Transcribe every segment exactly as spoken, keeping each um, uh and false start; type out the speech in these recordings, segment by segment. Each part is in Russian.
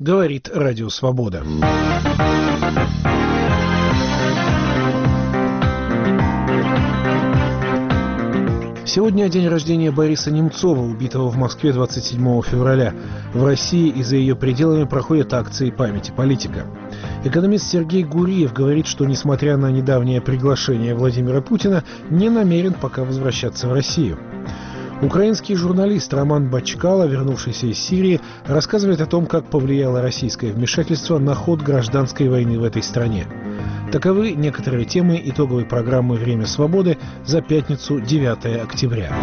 говорит Радио Свобода. Сегодня день рождения Бориса Немцова, убитого в Москве двадцать седьмого февраля. В России и за ее пределами проходят акции памяти политика. Экономист Сергей Гуриев говорит, что, несмотря на недавнее приглашение Владимира Путина, не намерен пока возвращаться в Россию. Украинский журналист Роман Бачкало, вернувшийся из Сирии, рассказывает о том, как повлияло российское вмешательство на ход гражданской войны в этой стране. Таковы некоторые темы итоговой программы «Время свободы» за пятницу, девятого октября.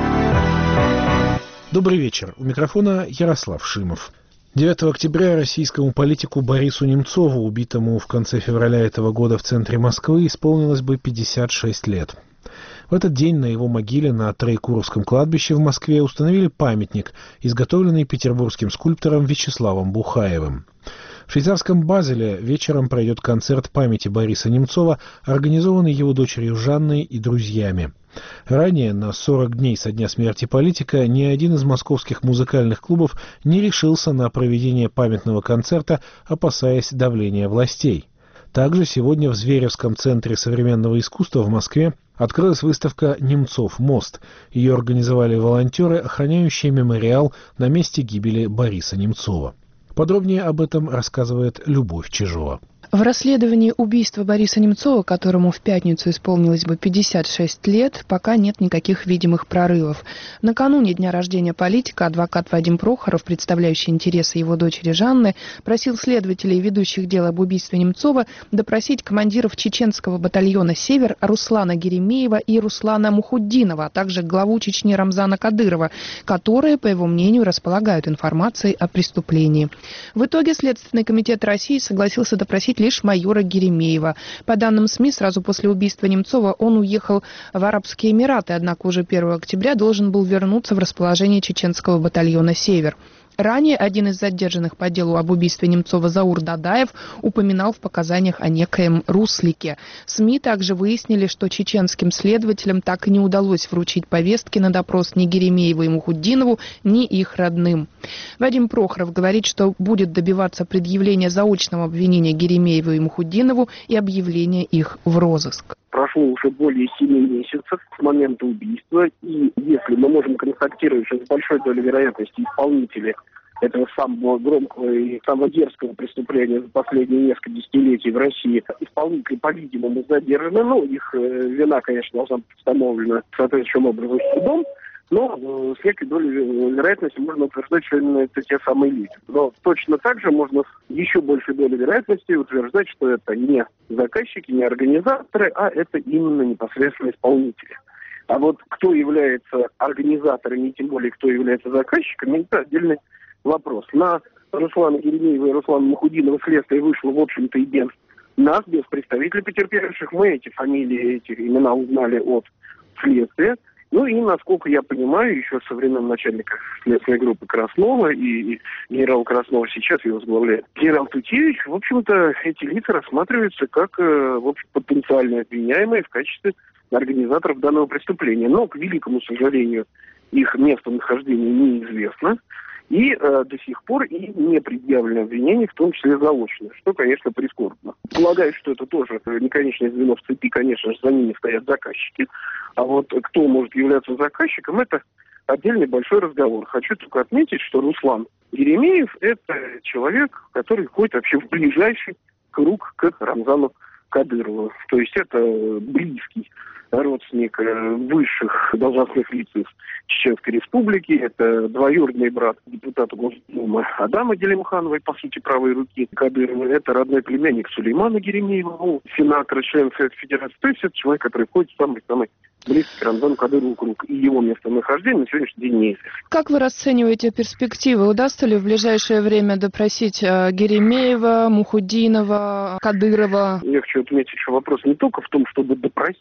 Добрый вечер. У микрофона Ярослав Шимов. девятого октября российскому политику Борису Немцову, убитому в конце февраля этого года в центре Москвы, исполнилось бы пятьдесят шесть лет. В этот день на его могиле на Троекуровском кладбище в Москве установили памятник, изготовленный петербургским скульптором Вячеславом Бухаевым. В швейцарском Базеле вечером пройдет концерт памяти Бориса Немцова, организованный его дочерью Жанной и друзьями. Ранее, на сорок дней со дня смерти политика, ни один из московских музыкальных клубов не решился на проведение памятного концерта, опасаясь давления властей. Также сегодня в Зверевском центре современного искусства в Москве открылась выставка «Немцов. Мост». Ее организовали волонтеры, охраняющие мемориал на месте гибели Бориса Немцова. Подробнее об этом рассказывает Любовь Чижова. В расследовании убийства Бориса Немцова, которому в пятницу исполнилось бы пятьдесят шесть лет, пока нет никаких видимых прорывов. Накануне дня рождения политика адвокат Вадим Прохоров, представляющий интересы его дочери Жанны, просил следователей и ведущих дел об убийстве Немцова допросить командиров чеченского батальона «Север» Руслана Геремеева и Руслана Мухуддинова, а также главу Чечни Рамзана Кадырова, которые, по его мнению, располагают информацией о преступлении. В итоге Следственный комитет России согласился допросить лишь майора Геремеева. По данным СМИ, сразу после убийства Немцова он уехал в Арабские Эмираты, однако уже первого октября должен был вернуться в расположение чеченского батальона «Север». Ранее один из задержанных по делу об убийстве Немцова Заур Дадаев упоминал в показаниях о некоем Руслике. СМИ также выяснили, что чеченским следователям так и не удалось вручить повестки на допрос ни Геремееву и Мухуддинову, ни их родным. Вадим Прохоров говорит, что будет добиваться предъявления заочного обвинения Геремееву и Мухуддинову и объявления их в розыск. Прошло уже более семи месяцев с момента убийства, и если мы можем констатировать, что с большой долей вероятности исполнители этого самого громкого и самого дерзкого преступления за последние несколько десятилетий в России, исполнители, по-видимому, задержаны, ну, их э, вина, конечно, должна быть установлена соответствующим образом судом, но э, с некой долей вероятности можно утверждать, что именно это те самые люди. Но точно так же можно с еще большей долей вероятности утверждать, что это не заказчики, не организаторы, а это именно непосредственно исполнители. А вот кто является организаторами и тем более кто является заказчиками, это отдельный вопрос. На Руслана Геремеева и Руслана Мухуддинова следствие вышло, в общем-то, и без нас, без представителей потерпевших. Мы эти фамилии, эти имена узнали от следствия. Ну и, насколько я понимаю, еще со времен начальника следственной группы Краснова и, и генерал Краснова сейчас его возглавляет генерал Тутевич, в общем-то, эти лица рассматриваются как, в общем, потенциально обвиняемые в качестве организаторов данного преступления. Но, к великому сожалению, их местонахождение неизвестно. И э, до сих пор и не предъявлено обвинений, в том числе заочно, что, конечно, прискорбно. Полагаю, что это тоже не конечное звено в цепи, конечно же, за ними стоят заказчики. А вот кто может являться заказчиком, это отдельный большой разговор. Хочу только отметить, что Руслан Геремеев – это человек, который входит вообще в ближайший круг к Рамзану Кадырову. То есть это близкий родственник высших должностных лиц из Чеченской Республики. Это двоюродный брат депутата Госдумы Адама Делимхановой, по сути, правой руки Кадырова. Это родной племянник Сулеймана Геремеева, ну, сенатора, член Совета Федерации. То есть это человек, который входит в самый-самый близкий к Рамзану Кадырову круг. И его местонахождение на сегодняшний день неизвестно. Как вы расцениваете перспективы? Удастся ли в ближайшее время допросить Геремеева, Мухуддинова, Кадырова? Я хочу отметить, что вопрос не только в том, чтобы допросить.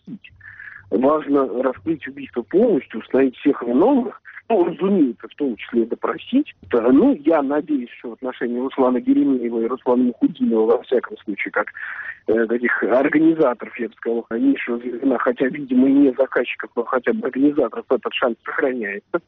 Важно раскрыть убийство полностью, установить всех виновных, ну, разумеется, в том числе допросить. Да, ну, я надеюсь, что в отношении Руслана Геремеева и Руслана Мухуддинова, во всяком случае, как э, таких организаторов, я бы сказал, низшего звена, хотя, видимо, и не заказчиков, но хотя бы организаторов, этот шанс сохраняется.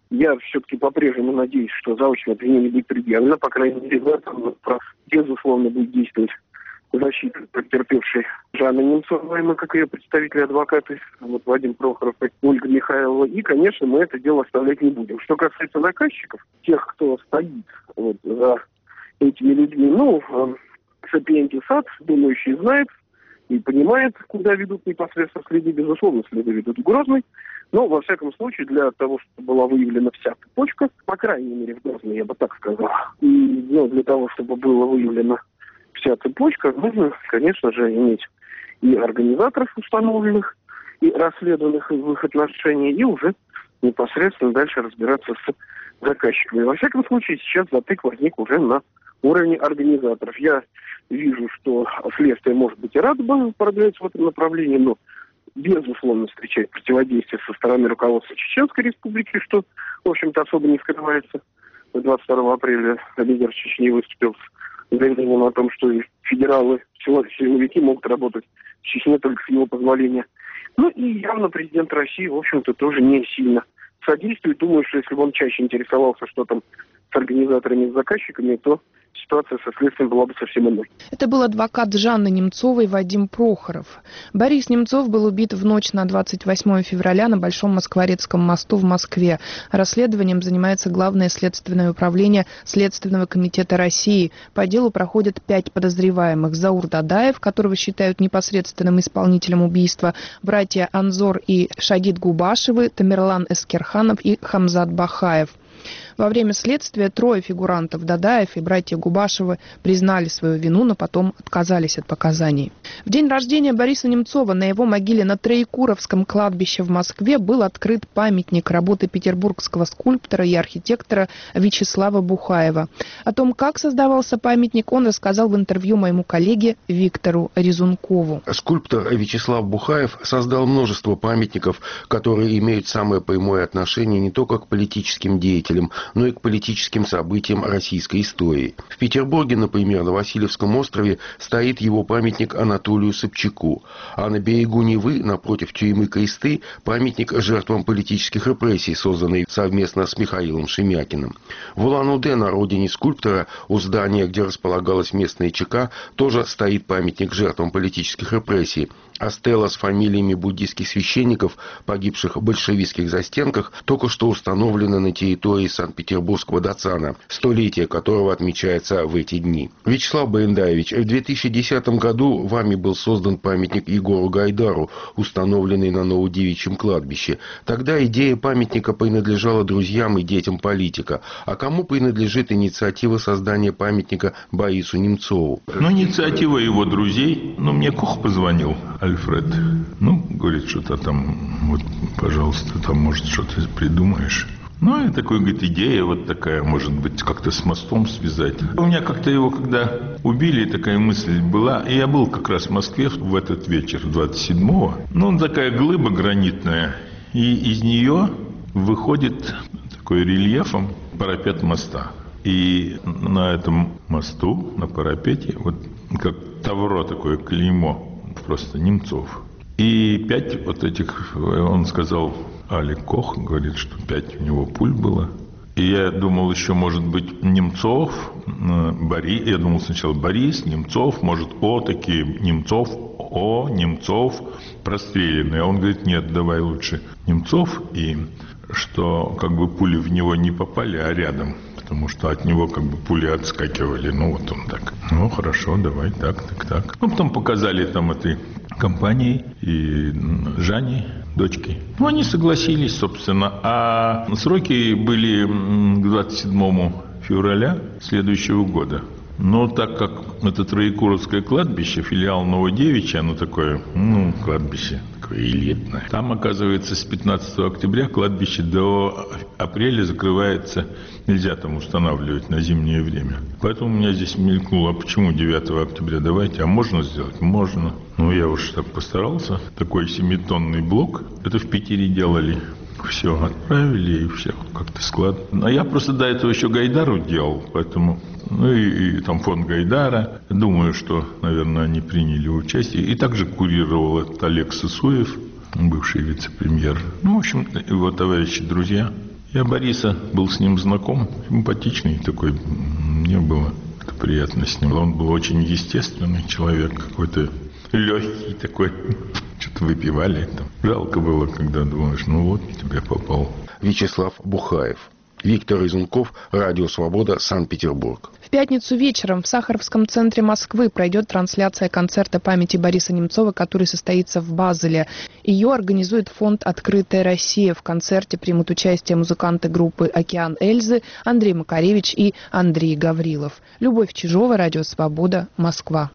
Я все-таки по-прежнему надеюсь, что заочное обвинение будет предъявлено, по крайней мере, в этом, безусловно, будет действовать защита потерпевшей Жанны Немцовой, мы, как ее представители, адвокаты, вот Вадим Прохоров и Ольга Михайлова. И, конечно, мы это дело оставлять не будем. Что касается заказчиков, тех, кто стоит вот, за этими людьми, ну, Сапиенти Сад, думающий, знает и понимает, куда ведут непосредственно следы. Безусловно, следы ведут в Грозный. Но, во всяком случае, для того, чтобы была выявлена вся цепочка, по крайней мере, в Грозный, я бы так сказал, и ну, для того, чтобы было выявлено вся цепочка, нужно, конечно же, иметь и организаторов установленных, и расследованных в их отношении, и уже непосредственно дальше разбираться с заказчиками. Во всяком случае, сейчас затык возник уже на уровне организаторов. Я вижу, что следствие, может быть, и радо бы продвигаться в этом направлении, но, безусловно, встречает противодействие со стороны руководства Чеченской Республики, что, в общем-то, особо не скрывается. двадцать второго апреля лидер Чечни выступил с заявлением о том, что федералы, силовики могут работать в Чечне только с его позволения. Ну и явно президент России, в общем-то, тоже не сильно содействует. Думаю, что если бы он чаще интересовался, что там с организаторами и с заказчиками, то ситуация со следствием была бы совсем иной. Это был адвокат Жанны Немцовой Вадим Прохоров. Борис Немцов был убит в ночь на двадцать восьмое февраля на Большом Москворецком мосту в Москве. Расследованием занимается Главное следственное управление Следственного комитета России. По делу проходят пять подозреваемых. Заур Дадаев, которого считают непосредственным исполнителем убийства, братья Анзор и Шагид Губашевы, Тамерлан Эскерханов и Хамзат Бахаев. Во время следствия трое фигурантов, Дадаев и братья Губашевы, признали свою вину, но потом отказались от показаний. В день рождения Бориса Немцова на его могиле на Троекуровском кладбище в Москве был открыт памятник работы петербургского скульптора и архитектора Вячеслава Бухаева. О том, как создавался памятник, он рассказал в интервью моему коллеге Виктору Резункову. Скульптор Вячеслав Бухаев создал множество памятников, которые имеют самое прямое отношение не только к политическим деятелям, но и к политическим событиям российской истории. В Петербурге, например, на Васильевском острове стоит его памятник Анатолию Собчаку, а на берегу Невы, напротив тюрьмы Кресты, памятник жертвам политических репрессий, созданный совместно с Михаилом Шемякиным. В Улан-Удэ, на родине скульптора, у здания, где располагалась местная ЧК, тоже стоит памятник жертвам политических репрессий. А стела с фамилиями буддийских священников, погибших в большевистских застенках, только что установлена на территории Санкт-Петербургского Дацана, столетие которого отмечается в эти дни. Вячеслав Барендаевич, в две тысячи десятом году вами был создан памятник Егору Гайдару, установленный на Новодевичьем кладбище. Тогда идея памятника принадлежала друзьям и детям политика. А кому принадлежит инициатива создания памятника Борису Немцову? Ну, инициатива его друзей. Ну, мне Кох позвонил, Альфред. Ну, говорит, что-то там, вот, пожалуйста, там, может, что-то придумаешь. Ну, и такой, говорит, идея вот такая, может быть, как-то с мостом связать. У меня как-то его, когда убили, такая мысль была. И я был как раз в Москве в этот вечер, двадцать седьмого. Ну, такая глыба гранитная. И из нее выходит такой рельефом парапет моста. И на этом мосту, на парапете, вот как тавро такое, клеймо, просто Немцов. И пять вот этих, он сказал, Алик Кох, говорит, что пять у него пуль было. И я думал, еще может быть Немцов, Борис, я думал сначала Борис, Немцов, может О такие, Немцов, О, Немцов, простреленный. А он говорит, нет, давай лучше Немцов, и что как бы пули в него не попали, а рядом. Потому что от него как бы пули отскакивали. Ну, вот он так. Ну, хорошо, давай, так, так, так. Ну, потом показали там этой компании и Жане, дочке. Ну, они согласились, собственно. А сроки были к двадцать седьмому февраля следующего года. Но так как это Троекуровское кладбище, филиал Новодевичья, оно такое, ну, кладбище такое элитное. Там, оказывается, с пятнадцатого октября кладбище до апреля закрывается, нельзя там устанавливать на зимнее время. Поэтому у меня здесь мелькнуло, а почему девятого октября, давайте, а можно сделать? Можно. Ну, я уж так постарался. Такой семитонный блок, это в Питере делали. Все отправили, и все как-то склад. А я просто до этого еще Гайдару делал, поэтому... Ну и, и там фонд Гайдара. Думаю, что, наверное, они приняли участие. И также курировал этот Олег Сысоев, бывший вице-премьер. Ну, в общем, его товарищи, друзья. Я Бориса был с ним знаком, симпатичный такой, мне было приятно с ним. Он был очень естественный человек, какой-то легкий такой. Что-то выпивали там. Жалко было, когда думаешь, ну вот, тебе попал. Вячеслав Бухаев. Виктор Изунков, Радио Свобода, Санкт-Петербург. В пятницу вечером в Сахаровском центре Москвы пройдет трансляция концерта памяти Бориса Немцова, который состоится в Базеле. Ее организует фонд «Открытая Россия». В концерте примут участие музыканты группы «Океан Эльзы» Андрей Макаревич и Андрей Гаврилов. Любовь Чижова, Радио Свобода, Москва.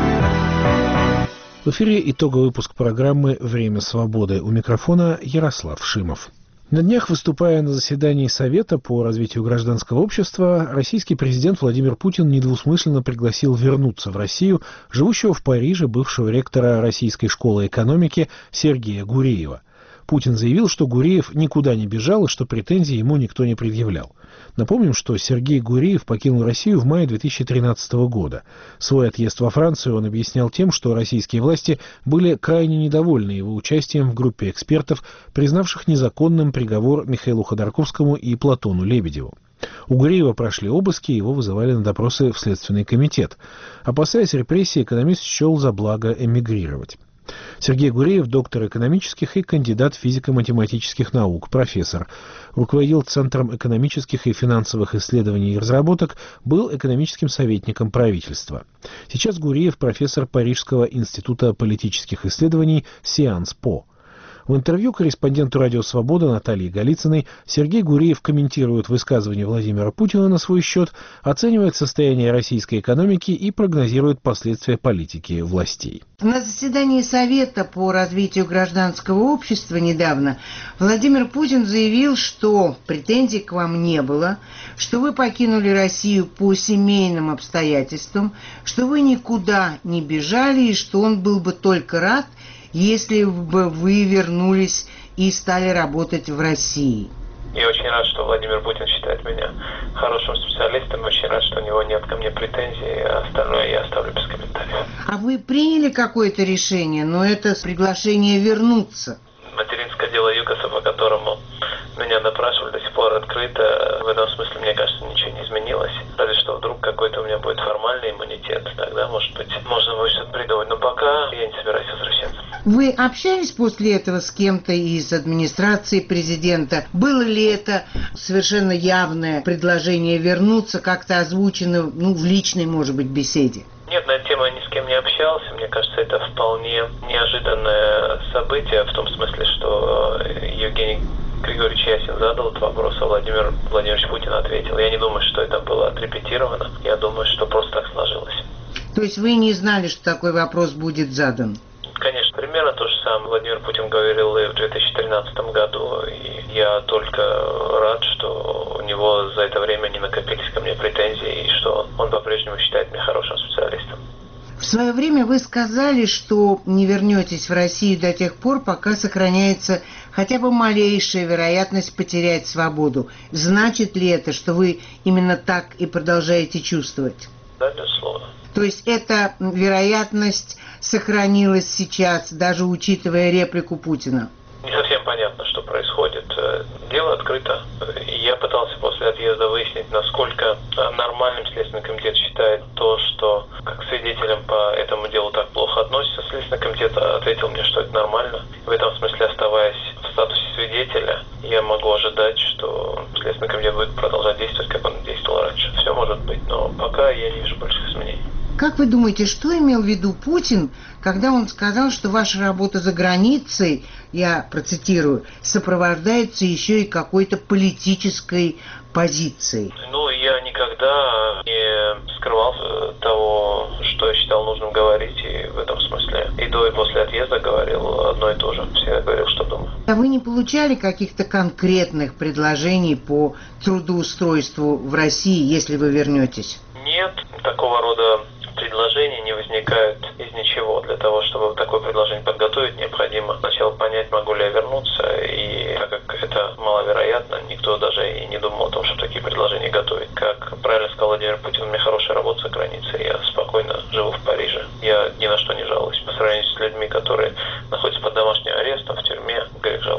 В эфире итоговый выпуск программы «Время свободы». У микрофона Ярослав Шимов. На днях, выступая на заседании Совета по развитию гражданского общества, российский президент Владимир Путин недвусмысленно пригласил вернуться в Россию живущего в Париже бывшего ректора Российской школы экономики Сергея Гуреева. Путин заявил, что Гуреев никуда не бежал и что претензий ему никто не предъявлял. Напомним, что Сергей Гуреев покинул Россию в мае две тысячи тринадцатого года. Свой отъезд во Францию он объяснял тем, что российские власти были крайне недовольны его участием в группе экспертов, признавших незаконным приговор Михаилу Ходорковскому и Платону Лебедеву. У Гуреева прошли обыски, его вызывали на допросы в Следственный комитет. Опасаясь репрессий, экономист счел за благо эмигрировать. Сергей Гуреев – доктор экономических и кандидат физико-математических наук, профессор. Руководил Центром экономических и финансовых исследований и разработок, был экономическим советником правительства. Сейчас Гуреев – профессор Парижского института политических исследований «Сианс По». В интервью корреспонденту «Радио Свобода» Наталье Голицыной Сергей Гуреев комментирует высказывания Владимира Путина на свой счет, оценивает состояние российской экономики и прогнозирует последствия политики властей. На заседании Совета по развитию гражданского общества недавно Владимир Путин заявил, что претензий к вам не было, что вы покинули Россию по семейным обстоятельствам, что вы никуда не бежали и что он был бы только рад, если бы вы вернулись и стали работать в России. Я очень рад, что Владимир Путин считает меня хорошим специалистом, очень рад, что у него нет ко мне претензий, а остальное я оставлю без комментариев. А вы приняли какое-то решение, но это приглашение вернуться? Материнское дело ЮКОСа, по которому меня допрашивали, до сих пор открыто. В этом смысле, мне кажется, ничего не изменилось. Разве что вдруг какой-то у меня будет формальный иммунитет. Тогда, может быть, можно будет что-то придумать. Но пока я не собираюсь возвращаться. Вы общались после этого с кем-то из администрации президента? Было ли это совершенно явное предложение вернуться, как-то озвучено, ну, в личной, может быть, беседе? Нет, на эту тему я ни с кем не общался. Мне кажется, это вполне неожиданное событие, в том смысле, что Евгений Григорьевич Ясин задал этот вопрос, а Владимир Владимирович Путин ответил. Я не думаю, что это было отрепетировано. Я думаю, что просто так сложилось. То есть вы не знали, что такой вопрос будет задан? Конечно, примерно то же самое Владимир Путин говорил и в две тысячи тринадцатом году. И я только рад, что у него за это время не накопились ко мне претензии, и что он по-прежнему считает меня хорошим специалистом. В свое время вы сказали, что не вернетесь в Россию до тех пор, пока сохраняется хотя бы малейшая вероятность потерять свободу. Значит ли это, что вы именно так и продолжаете чувствовать? Да, безусловно. То есть эта вероятность сохранилась сейчас, даже учитывая реплику Путина? Не совсем понятно, что происходит. Дело открыто. Я пытался после отъезда выяснить, насколько нормальным Следственный комитет считает то, что как свидетелям по этому делу так плохо относятся. Следственный комитет ответил мне, что это нормально. В этом смысле, оставаясь в статусе свидетеля, я могу ожидать, что Следственный комитет будет продолжать действовать, как он действовал раньше. Все может быть, но пока я не вижу больших изменений. Как вы думаете, что имел в виду Путин, когда он сказал, что ваша работа за границей, я процитирую, сопровождается еще и какой-то политической позицией? Ну, я никогда не скрывал того, что я считал нужным говорить, и в этом смысле и до, и после отъезда говорил одно и то же. Всегда говорил, что думаю. А вы не получали каких-то конкретных предложений по трудоустройству в России, если вы вернетесь? Нет, такого рода предложения не возникают из ничего. Для того, чтобы такое предложение подготовить, необходимо сначала понять, могу ли я вернуться, и так как это маловероятно, никто даже и не думал о том, чтобы такие предложения готовить. Как правильно сказал Владимир Путин, у меня хорошая работа за границей, я спокойно живу в Париже. Я ни на что не жалуюсь. По сравнению с людьми, которые находятся под домашним арестом, в тюрьме, грех жаловаться.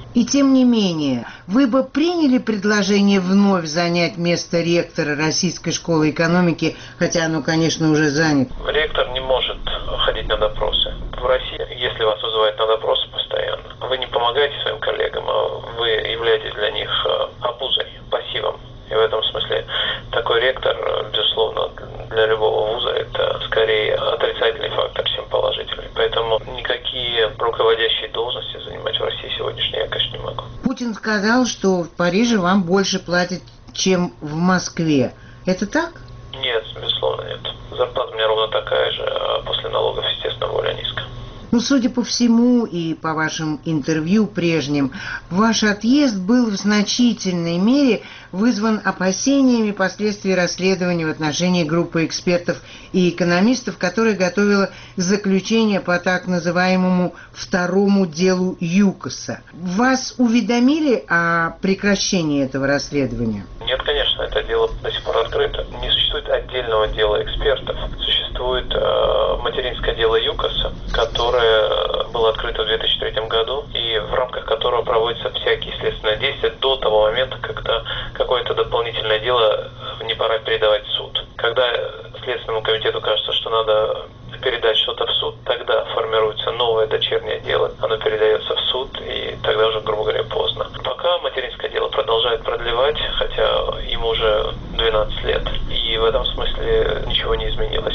И тем не менее, вы бы приняли предложение вновь занять место ректора Российской школы экономики, хотя оно, конечно, уже занято? Ректор не может ходить на допросы. В России, если вас вызывают на допросы постоянно, вы не помогаете своим коллегам, а вы являетесь для них обузой, пассивом. И в этом смысле такой ректор, безусловно, для любого вуза это скорее отрицательный фактор, чем положительный. Поэтому никакие руководящие должности занимать в России сегодняшней я, конечно, не могу. Путин сказал, что в Париже вам больше платят, чем в Москве. Это так? Нет, безусловно, нет. Зарплата у меня ровно такая же, а после налогов, естественно, более низкая. Ну, судя по всему и по вашим интервью прежним, ваш отъезд был в значительной мере вызван опасениями последствий расследования в отношении группы экспертов и экономистов, которая готовила заключение по так называемому второму делу ЮКОСа. Вас уведомили о прекращении этого расследования? Нет, конечно, это дело до сих пор открыто. Не существует отдельного дела экспертов. Существует э, материнское дело ЮКОСа, которое было открыто в две тысячи третьем году, и в рамках которого проводятся всякие следственные действия до того момента, когда какое-то дополнительное дело не пора передавать в суд. Когда Следственному комитету кажется, что надо передать что-то в суд, тогда формируется новое дочернее дело, оно передается в суд, и тогда уже, грубо говоря, поздно. Пока материнское дело продолжает продлевать, хотя ему уже двенадцать лет, и в этом смысле ничего не изменилось.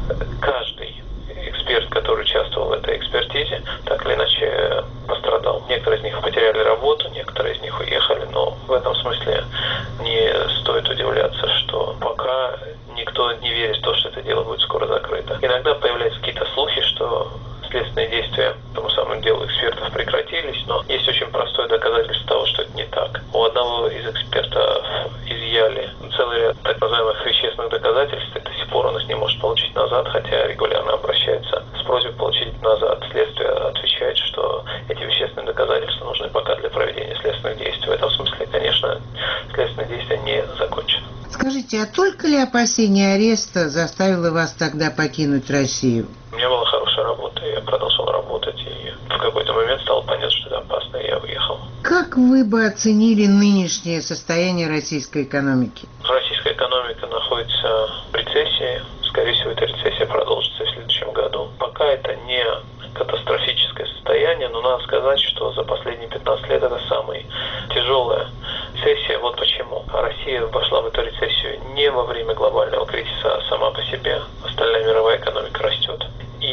Каждый эксперт, который участвовал в этой экспертизе, так или иначе пострадал. Некоторые из них потеряли работу, некоторые из них уехали, но в этом смысле не стоит удивляться, что пока никто не верит в то, что это дело будет скоро закрыто. Иногда появляются какие-то слухи, что следственные действия по тому самому делу экспертов прекратились, но есть очень простое доказательство того, что это не так. У одного из экспертов изъяли целый ряд так называемых вещественных доказательств, и до сих пор он их не может получить назад, хотя регулярно обращается с просьбой получить назад. Следствие отвечает, что эти вещественные доказательства нужны пока для проведения следственных действий. В этом смысле, конечно, следственные действия не закончены. Скажите, а только ли опасение ареста заставило вас тогда покинуть Россию? У меня была хорошая работа, я продолжал работать, и в какой-то момент стало понятно, что это опасно, и я уехал. Как вы бы оценили нынешнее состояние российской экономики? Российская экономика находится в рецессии. Скорее всего, эта рецессия продолжится в следующем году. Пока это не катастрофическое состояние, но надо сказать, что за последние пятнадцать лет это самая тяжелая рецессия. Вот почему. Россия вошла в эту рецессию не во время глобального кризиса, а сама по себе. Остальная мировая экономика растет.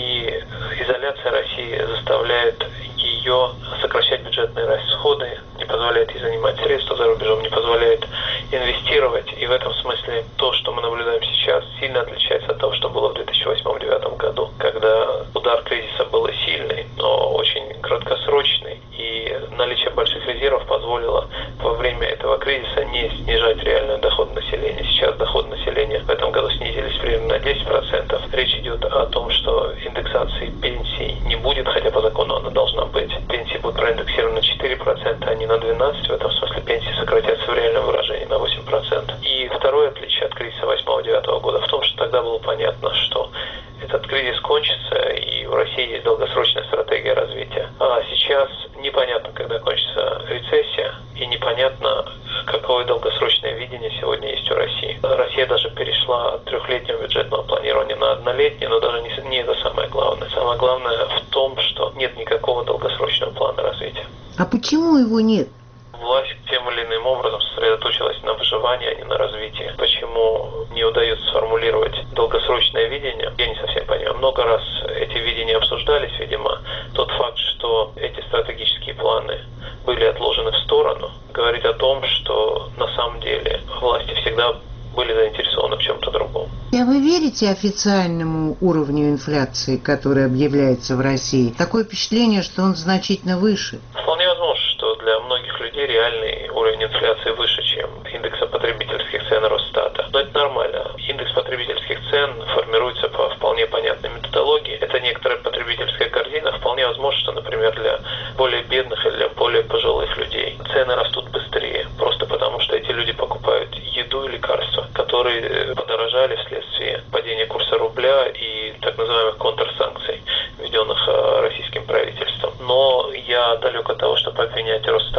И изоляция России заставляет ее сокращать бюджетные расходы, не позволяет ей занимать средства за рубежом, не позволяет инвестировать. И в этом смысле то, что мы наблюдаем сейчас, сильно отличается от того, что было в две тысячи восьмом — две тысячи девятом году, когда удар кризиса был сильный, но очень краткосрочный. И наличие больших резервов позволило во время этого кризиса не снижать реальный доход населения. Сейчас доходы населения в этом году снизились примерно на десять процентов. Речь идет о том, что индексации пенсий не будет, хотя по закону она должна быть. Пенсии будут проиндексированы на четыре процента, а не на двенадцать процентов. В этом смысле пенсии сократятся в реальном выражении на восемь процентов. И второе отличие от кризиса восьмого — девятого года в том, что тогда было понятно, что этот кризис кончится, и в России есть долгосрочная стратегия развития. А сейчас непонятно, когда кончится рецессия, и непонятно, какое долгосрочное видение сегодня есть у России. Россия даже перешла от трехлетнего бюджетного планирования на однолетнее, но даже не, не это самое главное. Самое главное в том, что нет никакого долгосрочного плана развития. А почему его нет? Власть тем или иным образом сосредоточилась на выживании, а не на развитии. Почему не удается сформулировать долгосрочное видение, я не совсем понимаю. Много раз эти видения обсуждались, видимо. Тот факт, что эти стратегические планы были отложены в сторону, говорит о том, что на самом деле власти всегда были заинтересованы в чем-то другом. А вы верите официальному уровню инфляции, который объявляется в России? Такое впечатление, что он значительно выше. Вполне возможно, что для многих людей реальный уровень инфляции выше, чем индекса потребительских цен Росстата. Но это нормально. Индекс потребительских цен формируется по вполне понятной методологии. Это некоторая потребительская корзина. Вполне возможно, что, например, для более бедных или для более пожилых людей цены растут быстрее. Просто потому, что эти люди покупают еду и лекарства, которые подорожали вследствие падения курса рубля и так называемых контрсанкций, введенных российским правительством. Но я далек от того, чтобы обвинять Росстат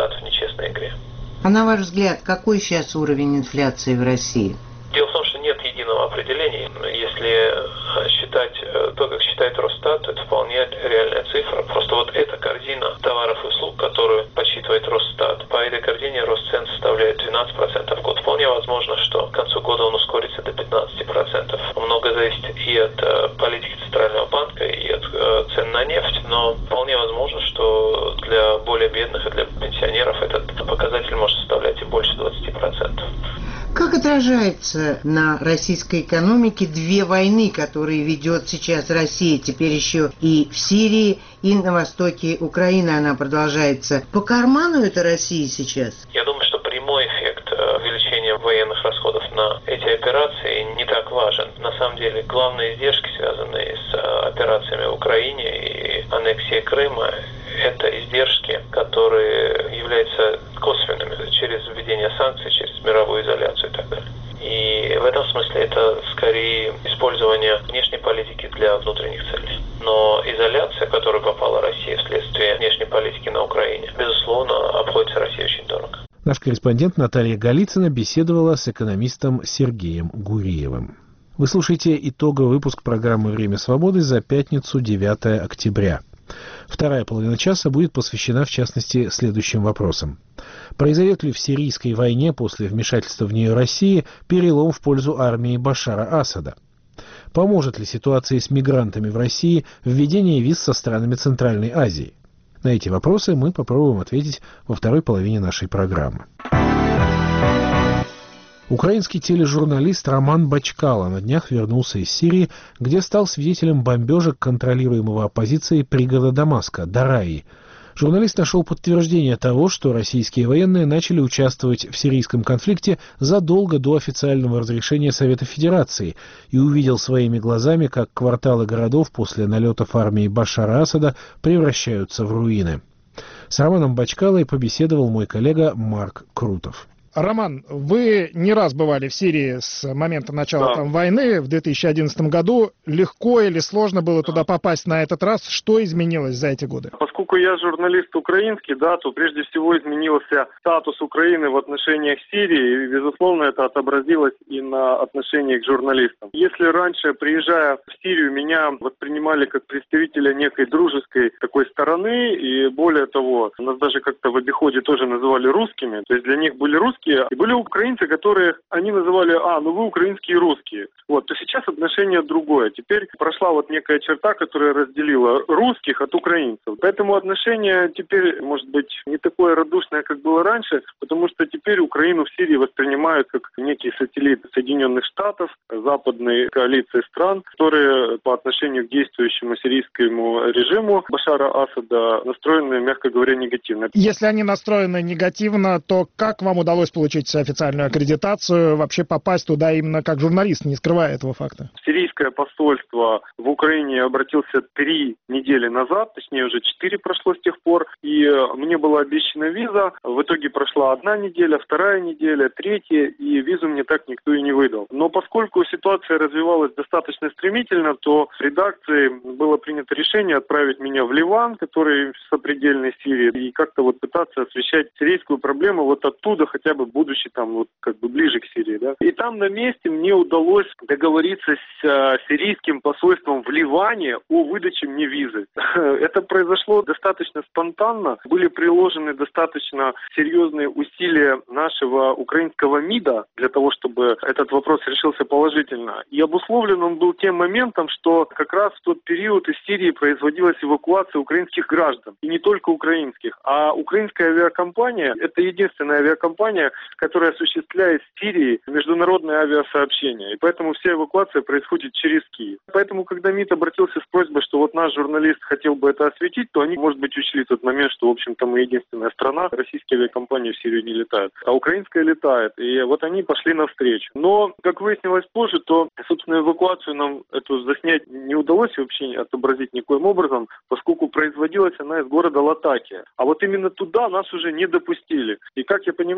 А на ваш взгляд, какой сейчас уровень инфляции в России? Дело в том, что нет единого определения. Если считать то, как считает Росстат, то это вполне реальная цифра. Просто вот эта корзина товаров и услуг, которую подсчитывает Росстат, по этой корзине рост цен составляет двенадцать процентов в год. Вполне возможно, что к концу года он ускорится до пятнадцать процентов. Много зависит и от политики Центрального банка, и от цен на нефть, но вполне возможно, что для более бедных и для пенсионеров этот показатель может составлять и больше двадцати процентов. Как отражается на российской экономике две войны, которые ведет сейчас Россия, теперь еще и в Сирии, и на востоке Украины она продолжается? По карману это России сейчас? Я думаю, что прямой эффект увеличения военных расходов на эти операции не так важен. На самом деле, главные издержки, связанные с операциями в Украине и аннексией Крыма, это издержки, которые являются косвенными через введение санкций, через мировую изоляцию и так далее. И в этом смысле это скорее использование внешней политики для внутренних целей. Но изоляция, в которую попала Россия вследствие внешней политики на Украине, безусловно, обходится России очень дорого. Наш корреспондент Наталья Голицына беседовала с экономистом Сергеем Гуриевым. Вы слушаете итоговый выпуск программы «Время свободы» за пятницу, девятое октября. Вторая половина часа будет посвящена, в частности, следующим вопросам. Произойдет ли в сирийской войне после вмешательства в нее России перелом в пользу армии Башара Асада? Поможет ли ситуации с мигрантами в России введение виз со странами Центральной Азии? На эти вопросы мы попробуем ответить во второй половине нашей программы. Украинский тележурналист Роман Бачкало на днях вернулся из Сирии, где стал свидетелем бомбежек контролируемого оппозицией пригорода Дамаска, Дараи. Журналист нашел подтверждение того, что российские военные начали участвовать в сирийском конфликте задолго до официального разрешения Совета Федерации и увидел своими глазами, как кварталы городов после налетов армии Башара Асада превращаются в руины. С Романом Бачкалой побеседовал мой коллега Марк Крутов. Роман, вы не раз бывали в Сирии с момента начала да. там войны в две тысячи одиннадцатом году. Легко или сложно было туда попасть на этот раз? Что изменилось за эти годы? Поскольку я журналист украинский, да, то прежде всего изменился статус Украины в отношениях Сирии, и, безусловно, это отобразилось и на отношениях к журналистам. Если раньше, приезжая в Сирию, меня воспринимали как представителя некой дружеской такой стороны, и более того, нас даже как-то в обиходе тоже называли русскими, то есть для них были русские, и были украинцы, которые они называли, а, ну вы украинские русские. Вот, то сейчас отношение другое. Теперь прошла вот некая черта, которая разделила русских от украинцев. Поэтому отношение теперь, может быть, не такое радушное, как было раньше, потому что теперь Украину в Сирии воспринимают как некий сателлит Соединенных Штатов, западной коалиции стран, которые по отношению к действующему сирийскому режиму Башара Асада настроены, мягко говоря, негативно. Если они настроены негативно, то как вам удалось получить официальную аккредитацию, вообще попасть туда именно как журналист, не скрывая этого факта? Сирийское посольство в Украине обратился три недели назад, точнее уже четыре прошло с тех пор, и мне была обещана виза. В итоге прошла одна неделя, вторая неделя, третья, и визу мне так никто и не выдал. Но поскольку ситуация развивалась достаточно стремительно, то в редакции было принято решение отправить меня в Ливан, который в сопредельной Сирии, и как-то вот пытаться освещать сирийскую проблему вот оттуда, хотя бы будучи там вот как бы ближе к Сирии, да. И там на месте мне удалось договориться с э, сирийским посольством в Ливане о выдаче мне визы. Это произошло достаточно спонтанно. Были приложены достаточно серьезные усилия нашего украинского МИДа для того, чтобы этот вопрос решился положительно. И обусловлен он был тем моментом, что как раз в тот период из Сирии производилась эвакуация украинских граждан. И не только украинских. А украинская авиакомпания – это единственная авиакомпания, которая осуществляет в Сирии международное авиасообщение. И поэтому вся эвакуация происходит через Киев. Поэтому, когда МИД обратился с просьбой, что вот наш журналист хотел бы это осветить, то они, может быть, учли тот момент, что, в общем-то, мы единственная страна, российские авиакомпании в Сирию не летают, а украинская летает. И вот они пошли навстречу. Но, как выяснилось позже, то, собственно, эвакуацию нам эту заснять не удалось вообще отобразить никоим образом, поскольку производилась она из города Латакия. А вот именно туда нас уже не допустили. И, как я понимаю, в силу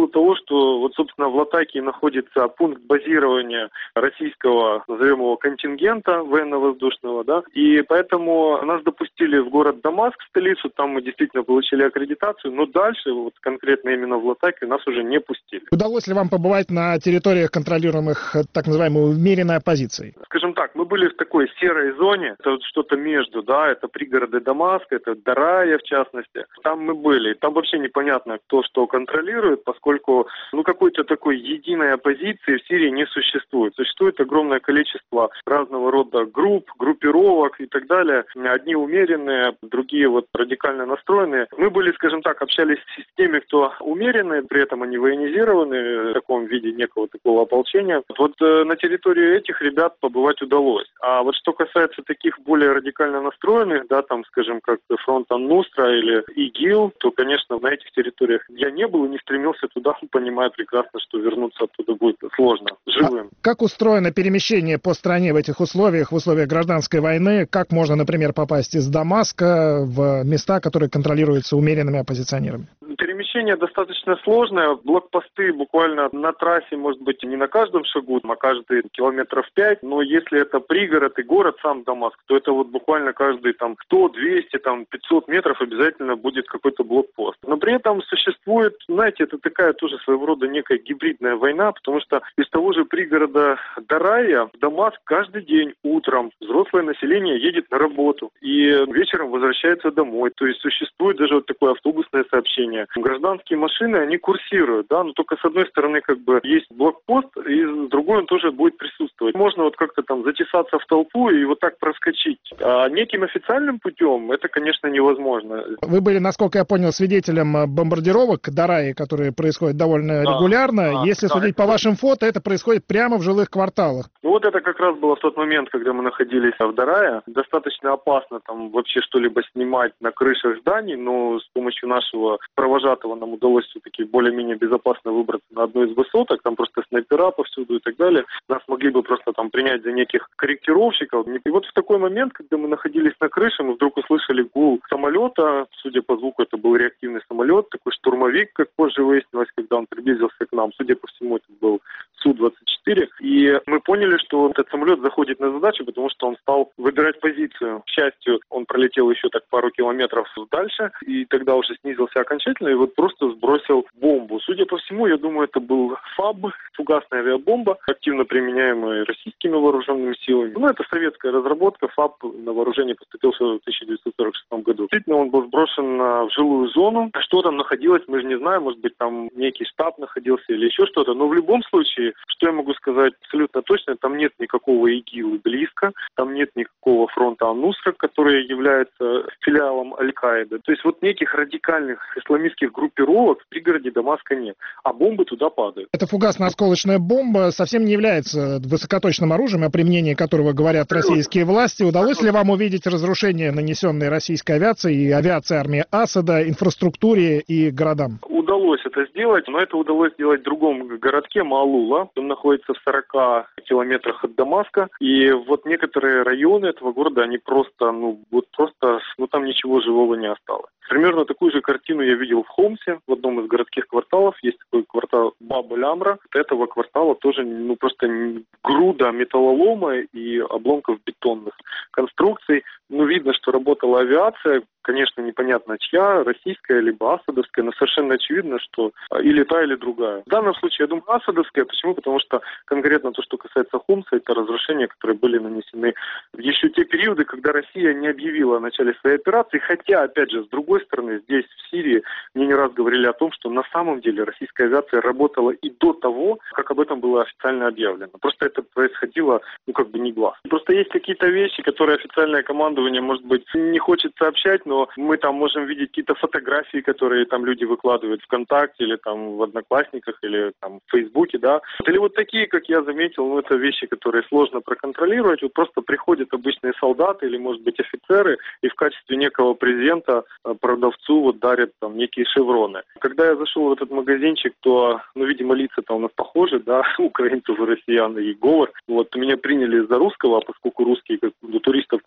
силу того, что вот, собственно, в Латакии находится пункт базирования российского, назовем его, контингента военно-воздушного, да, и поэтому нас допустили в город Дамаск, в столицу, там мы действительно получили аккредитацию, но дальше, вот конкретно именно в Латакию, нас уже не пустили. Удалось ли вам побывать на территориях, контролируемых так называемой умеренной оппозицией? Скажем так, мы были в такой серой зоне, это вот что-то между, да, это пригороды Дамаска, это Дарая в частности. Там мы были, там вообще непонятно, кто что контролирует, поскольку, ну, какой-то такой единой оппозиции в Сирии не существует. Существует огромное количество разного рода групп, группировок и так далее. Одни умеренные, другие вот радикально настроенные. Мы были, скажем так, общались с теми, кто умеренные, при этом они военизированы в таком виде некого такого ополчения. Вот э, на территории этих ребят побывать удалось. А вот что касается таких более радикально настроенных, да, там, скажем, как фронт Ан-Нусра или ИГИЛ, то, конечно, на этих территориях я не был и не стремился туда, понимая прекрасно, что вернуться оттуда будет сложно, живым. А как устроено перемещение по стране в этих условиях, в условиях гражданской войны? Как можно, например, попасть из Дамаска в места, которые контролируются умеренными оппозиционерами? Перемещение достаточно сложное. Блокпосты буквально на трассе, может быть, не на каждом шагу, а каждые километров пять. Но если это пригород и город, сам Дамаск, то это вот буквально каждые там сто, двести, там пятьсот метров обязательно будет какой-то блокпост. Но при этом существует, знаете, это такая тоже своего рода некая гибридная война, потому что из того же пригорода Дарая в Дамаск каждый день утром взрослое население едет на работу и вечером возвращается домой. То есть существует даже вот такое автобусное сообщение. Гражданские машины, они курсируют, да, но только с одной стороны как бы есть блокпост, и с другой он тоже будет присутствовать. Можно вот как-то там затесаться в толпу и вот так проскочить. А неким официальным путем это, конечно, невозможно. Вы были, насколько я понял, свидетелем бомбардировок Дараи, которые происходят довольно да, регулярно. Да, Если да, судить по вашим фото, это происходит прямо в жилых кварталах. Ну вот это как раз было в тот момент, когда мы находились в Дарае. Достаточно опасно там вообще что-либо снимать на крышах зданий, но с помощью нашего провожатого нам удалось все-таки более-менее безопасно выбраться на одну из высоток. Там просто снайпера повсюду и так далее. Нас могли бы просто там принять за неких корректировщиков. И вот в такой момент, когда мы находились на крыше, мы вдруг услышали гул самолета. Судя по звуку, это был реактивный самолет, такой штурмовик, как позже выяснилось, когда он приблизился к нам. Судя по всему, это был Су двадцать четыре. И мы поняли, что этот самолет заходит на задачу, потому что он стал выбирать позицию. К счастью, он пролетел еще так пару километров дальше, и тогда уже снизился окончательно, и вот просто сбросил бомбу. Судя по всему, я думаю, это был ФАБ, фугасная авиабомба, активно применяемая российскими вооруженными силами. Ну, это советская разработка. ФАБ на вооружение поступил в тысяча девятьсот сорок шестом году. Действительно, он был сброшен в жилую зону. Что там находилось, мы же не знаем. Может быть, там некий штаб находился или еще что-то. Но в любом случае, что я могу сказать абсолютно точно, там нет никакого ИГИЛа близко, там нет никакого фронта Ан-Нусра, который является филиалом Аль-Каиды. То есть вот неких радикальных исламистских группировок в пригороде Дамаска нет, а бомбы туда падают. Эта фугасно-осколочная бомба совсем не является высокоточным оружием, о применении которого говорят российские власти. Удалось ли вам увидеть разрушения, нанесенные российской авиацией и авиацией армии Асада, инфраструктуре и городам? Удалось это сделать, но это удалось сделать в другом городке, Маалула. Он находится в сорока километрах от Дамаска. И вот некоторые районы этого города, они просто, ну, вот просто, ну, там ничего живого не осталось. Примерно такую же картину я видел в Хомсе, в одном из городских кварталов. Есть такой квартал Баб-эль-Амра. От этого квартала тоже, ну, просто груда металлолома и обломков бетонных конструкций. Ну, видно, что работала авиация. Конечно, непонятно чья, российская либо асадовская, но совершенно очевидно, что или та, или другая. В данном случае, я думаю, асадовская. Почему? Потому что конкретно то, что касается Хомса, это разрушения, которые были нанесены в еще те периоды, когда Россия не объявила о начале своей операции. Хотя, опять же, с другой стороны, здесь, в Сирии, мне не раз говорили о том, что на самом деле российская авиация работала и до того, как об этом было официально объявлено. Просто это происходило, ну, как бы негласно. Просто есть какие-то вещи, которые официальное командование, может быть, не хочет сообщать, но мы там можем видеть какие-то фотографии, которые там люди выкладывают ВКонтакте или там в Одноклассниках или там в Фейсбуке, да. Или вот такие, как я заметил, ну, это вещи, которые сложно проконтролировать. Вот просто приходят обычные солдаты или, может быть, офицеры и в качестве некого презента продавцу вот дарят там некие шевроны. Когда я зашел в этот магазинчик, то, ну, видимо, лица-то у нас похожи, да, украинцев и россиян, и говор. Вот, меня приняли за русского, а поскольку русские, как у туристов, там сейчас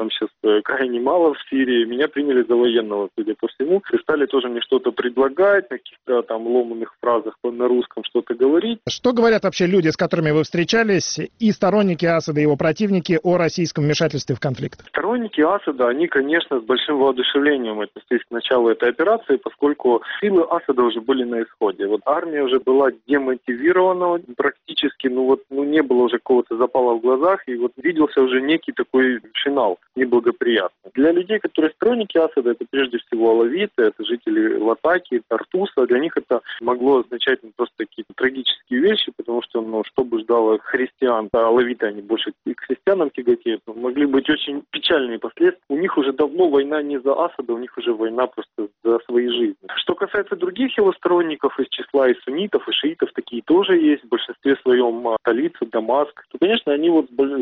крайне мало в Сирии. Меня приняли за военного, судя по всему. И стали тоже мне что-то предлагать, на каких-то там ломаных фразах на русском что-то говорить. Что говорят вообще люди, с которыми вы встречались, и сторонники Асада, и его противники, о российском вмешательстве в конфликт? Сторонники Асада, они, конечно, с большим воодушевлением отнеслись к началу этой операции, поскольку силы Асада уже были на исходе. Вот армия уже была демотивирована практически, ну вот ну, не было уже какого-то запала в глазах, и вот виделся уже некий такой финал неблагоприятный. Для людей, которые сторонники Асада, это прежде всего алавиты, это жители Латакии, Тартуса. Для них это могло означать ну, просто какие-то трагические вещи, потому что, ну, что бы ждало христиан, а алавиты, они больше и к христианам тяготеют, могли быть очень печальные последствия. У них уже давно война не за Асада, у них уже война просто за свои жизни. Что касается других его сторонников из числа и суннитов, и шиитов, такие тоже есть, в большинстве своем столица, Дамаск, то, конечно, они вот с большой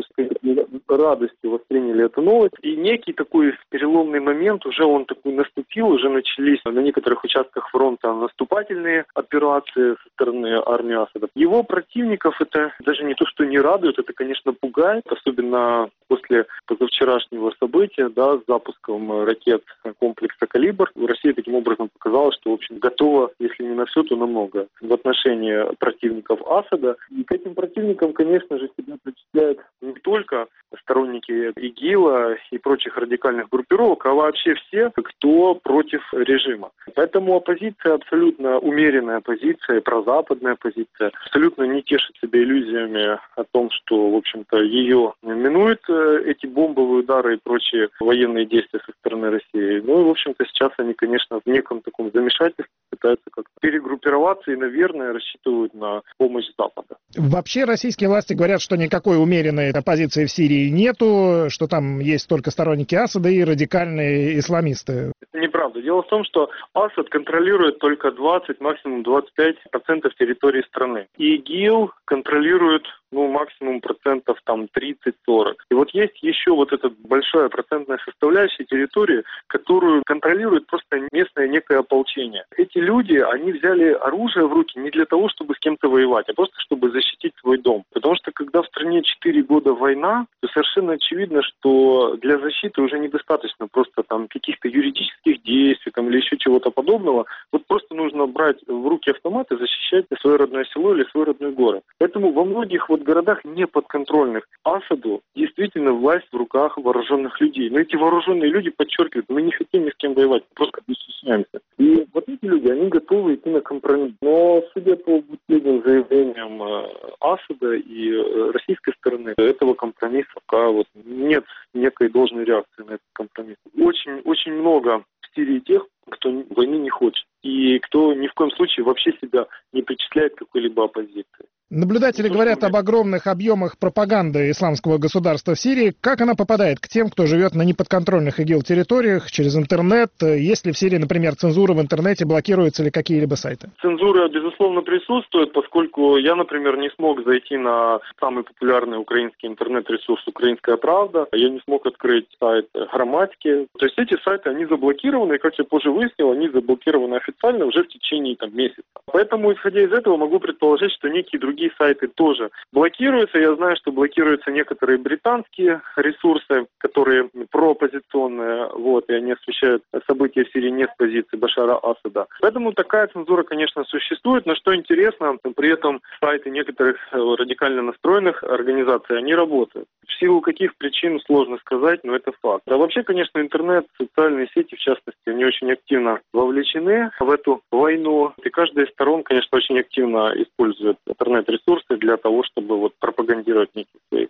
радостью восприняли эту новость. И некий такой переломный момент уже он такой наступил, уже начались на некоторых участках фронта наступательные операции со стороны армии Асада. Его противников это даже не то, что не радует, это, конечно, пугает, особенно после позавчерашнего события, да, с запуском ракет комплекса «Калибр». Россия таким образом показала, что, в общем, готова, если не на все, то на многое в отношении противников Асада. И к этим противникам, конечно же, себя причисляют не только сторонники ИГИЛа и прочих радикальных группировок, а вообще все, кто против режима. Поэтому оппозиция абсолютно умеренная позиция, прозападная позиция, абсолютно не тешит себя иллюзиями о том, что, в общем-то, ее минуют эти бомбовые удары и прочие военные действия со стороны России. Ну и, в общем-то, сейчас они, конечно, в неком таком замешательстве пытаются как-то перегруппироваться и, наверное, рассчитывают на помощь Запада. Вообще российские власти говорят, что никакой умеренной оппозиции в Сирии нету, что там есть только сторонники Асада и радикальные исламисты. Это неправда. Дело в том, что Асад контролирует только двадцать, максимум двадцать пять процентов территории страны. И ИГИЛ контролирует ну, максимум процентов там тридцать-сорок. И вот есть еще вот эта большая процентная составляющая территории, которую контролирует просто местное некое ополчение. Эти люди, они взяли оружие в руки не для того, чтобы с кем-то воевать, а просто чтобы защитить свой дом. Потому что когда в стране четыре года война, то совершенно очевидно, что для защиты уже недостаточно просто там каких-то юридических действий там, или еще чего-то подобного. Вот просто нужно брать в руки автомат и защищать свое родное село или свой родной город. Поэтому во многих вот городах неподконтрольных Асаду действительно власть в руках вооруженных людей. Но эти вооруженные люди подчеркивают, мы не хотим ни с кем воевать, мы просто защищаемся. И вот эти люди, они готовы идти на компромисс. Но, судя по последним заявлениям Асада и российской стороны, этого компромисса пока вот нет некой должной реакции на этот компромисс. Очень, очень много в Сирии тех, кто войны не хочет и кто ни в коем случае вообще себя не причисляет к какой-либо оппозиции. Наблюдатели говорят об огромных объемах пропаганды исламского государства в Сирии. Как она попадает к тем, кто живет на неподконтрольных ИГИЛ территориях, через интернет? Есть ли в Сирии, например, цензура в интернете, блокируются ли какие-либо сайты? Цензура, безусловно, присутствует, поскольку я, например, не смог зайти на самый популярный украинский интернет-ресурс «Украинская правда». Я не смог открыть сайт «Грамматики». То есть эти сайты, они заблокированы, и, как я позже выяснил, они заблокированы официально уже в течение там, месяца. Поэтому, исходя из этого, могу предположить, что некие другие Другие сайты тоже блокируются. Я знаю, что блокируются некоторые британские ресурсы, которые прооппозиционные, вот, и они освещают события в Сирии не с позиции Башара Асада. Поэтому такая цензура, конечно, существует, но что интересно, при этом сайты некоторых радикально настроенных организаций, они работают. В силу каких причин сложно сказать, но это факт. А вообще, конечно, интернет, социальные сети, в частности, они очень активно вовлечены в эту войну. И каждая из сторон, конечно, очень активно использует интернет-ресурсы для того, чтобы вот пропагандировать некие свои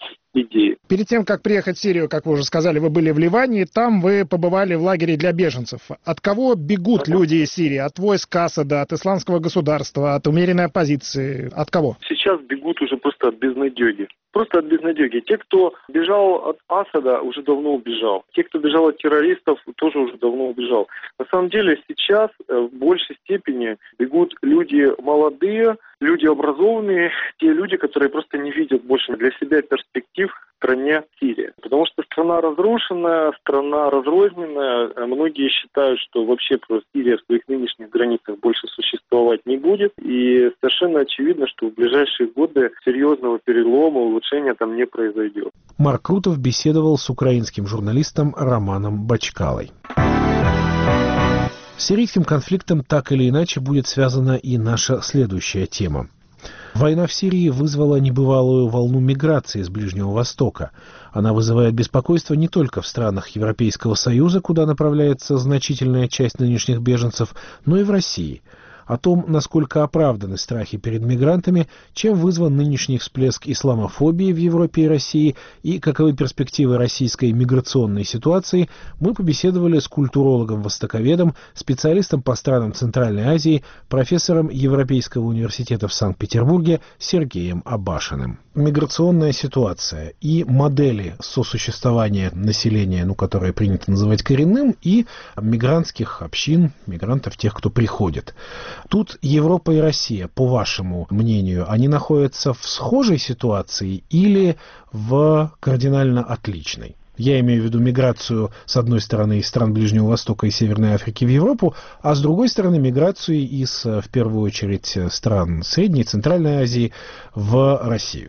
идеи. Перед тем, как приехать в Сирию, как вы уже сказали, вы были в Ливане, там вы побывали в лагере для беженцев. От кого бегут люди из Сирии? От войск Асада, от исламского государства, от умеренной оппозиции? От кого? Сейчас бегут уже просто от безнадеги. Просто от безнадеги. Те, кто бежал от Асада, уже давно убежал. Те, кто бежал от террористов, тоже уже давно убежал. На самом деле сейчас в большей степени бегут люди молодые, люди образованные, те люди, которые просто не видят больше для себя перспектив перспектив в стране Сирия. Потому что страна разрушенная, страна разрозненная. Многие считают, что вообще просто Сирия в своих нынешних границах больше существовать не будет. И совершенно очевидно, что в ближайшие годы серьезного перелома, улучшения там не произойдет. Марк Крутов беседовал с украинским журналистом Романом Бачкалой. С сирийским конфликтом так или иначе будет связана и наша следующая тема. Война в Сирии вызвала небывалую волну миграции с Ближнего Востока. Она вызывает беспокойство не только в странах Европейского Союза, куда направляется значительная часть нынешних беженцев, но и в России. О том, насколько оправданы страхи перед мигрантами, чем вызван нынешний всплеск исламофобии в Европе и России и каковы перспективы российской миграционной ситуации, мы побеседовали с культурологом-востоковедом, специалистом по странам Центральной Азии, профессором Европейского университета в Санкт-Петербурге Сергеем Абашиным. Миграционная ситуация и модели сосуществования населения, ну, которое принято называть коренным, и мигрантских общин, мигрантов, тех, кто приходит. Тут Европа и Россия, по вашему мнению, они находятся в схожей ситуации или в кардинально отличной? Я имею в виду миграцию, с одной стороны, из стран Ближнего Востока и Северной Африки в Европу, а с другой стороны, миграцию из, в первую очередь, стран Средней и Центральной Азии в Россию.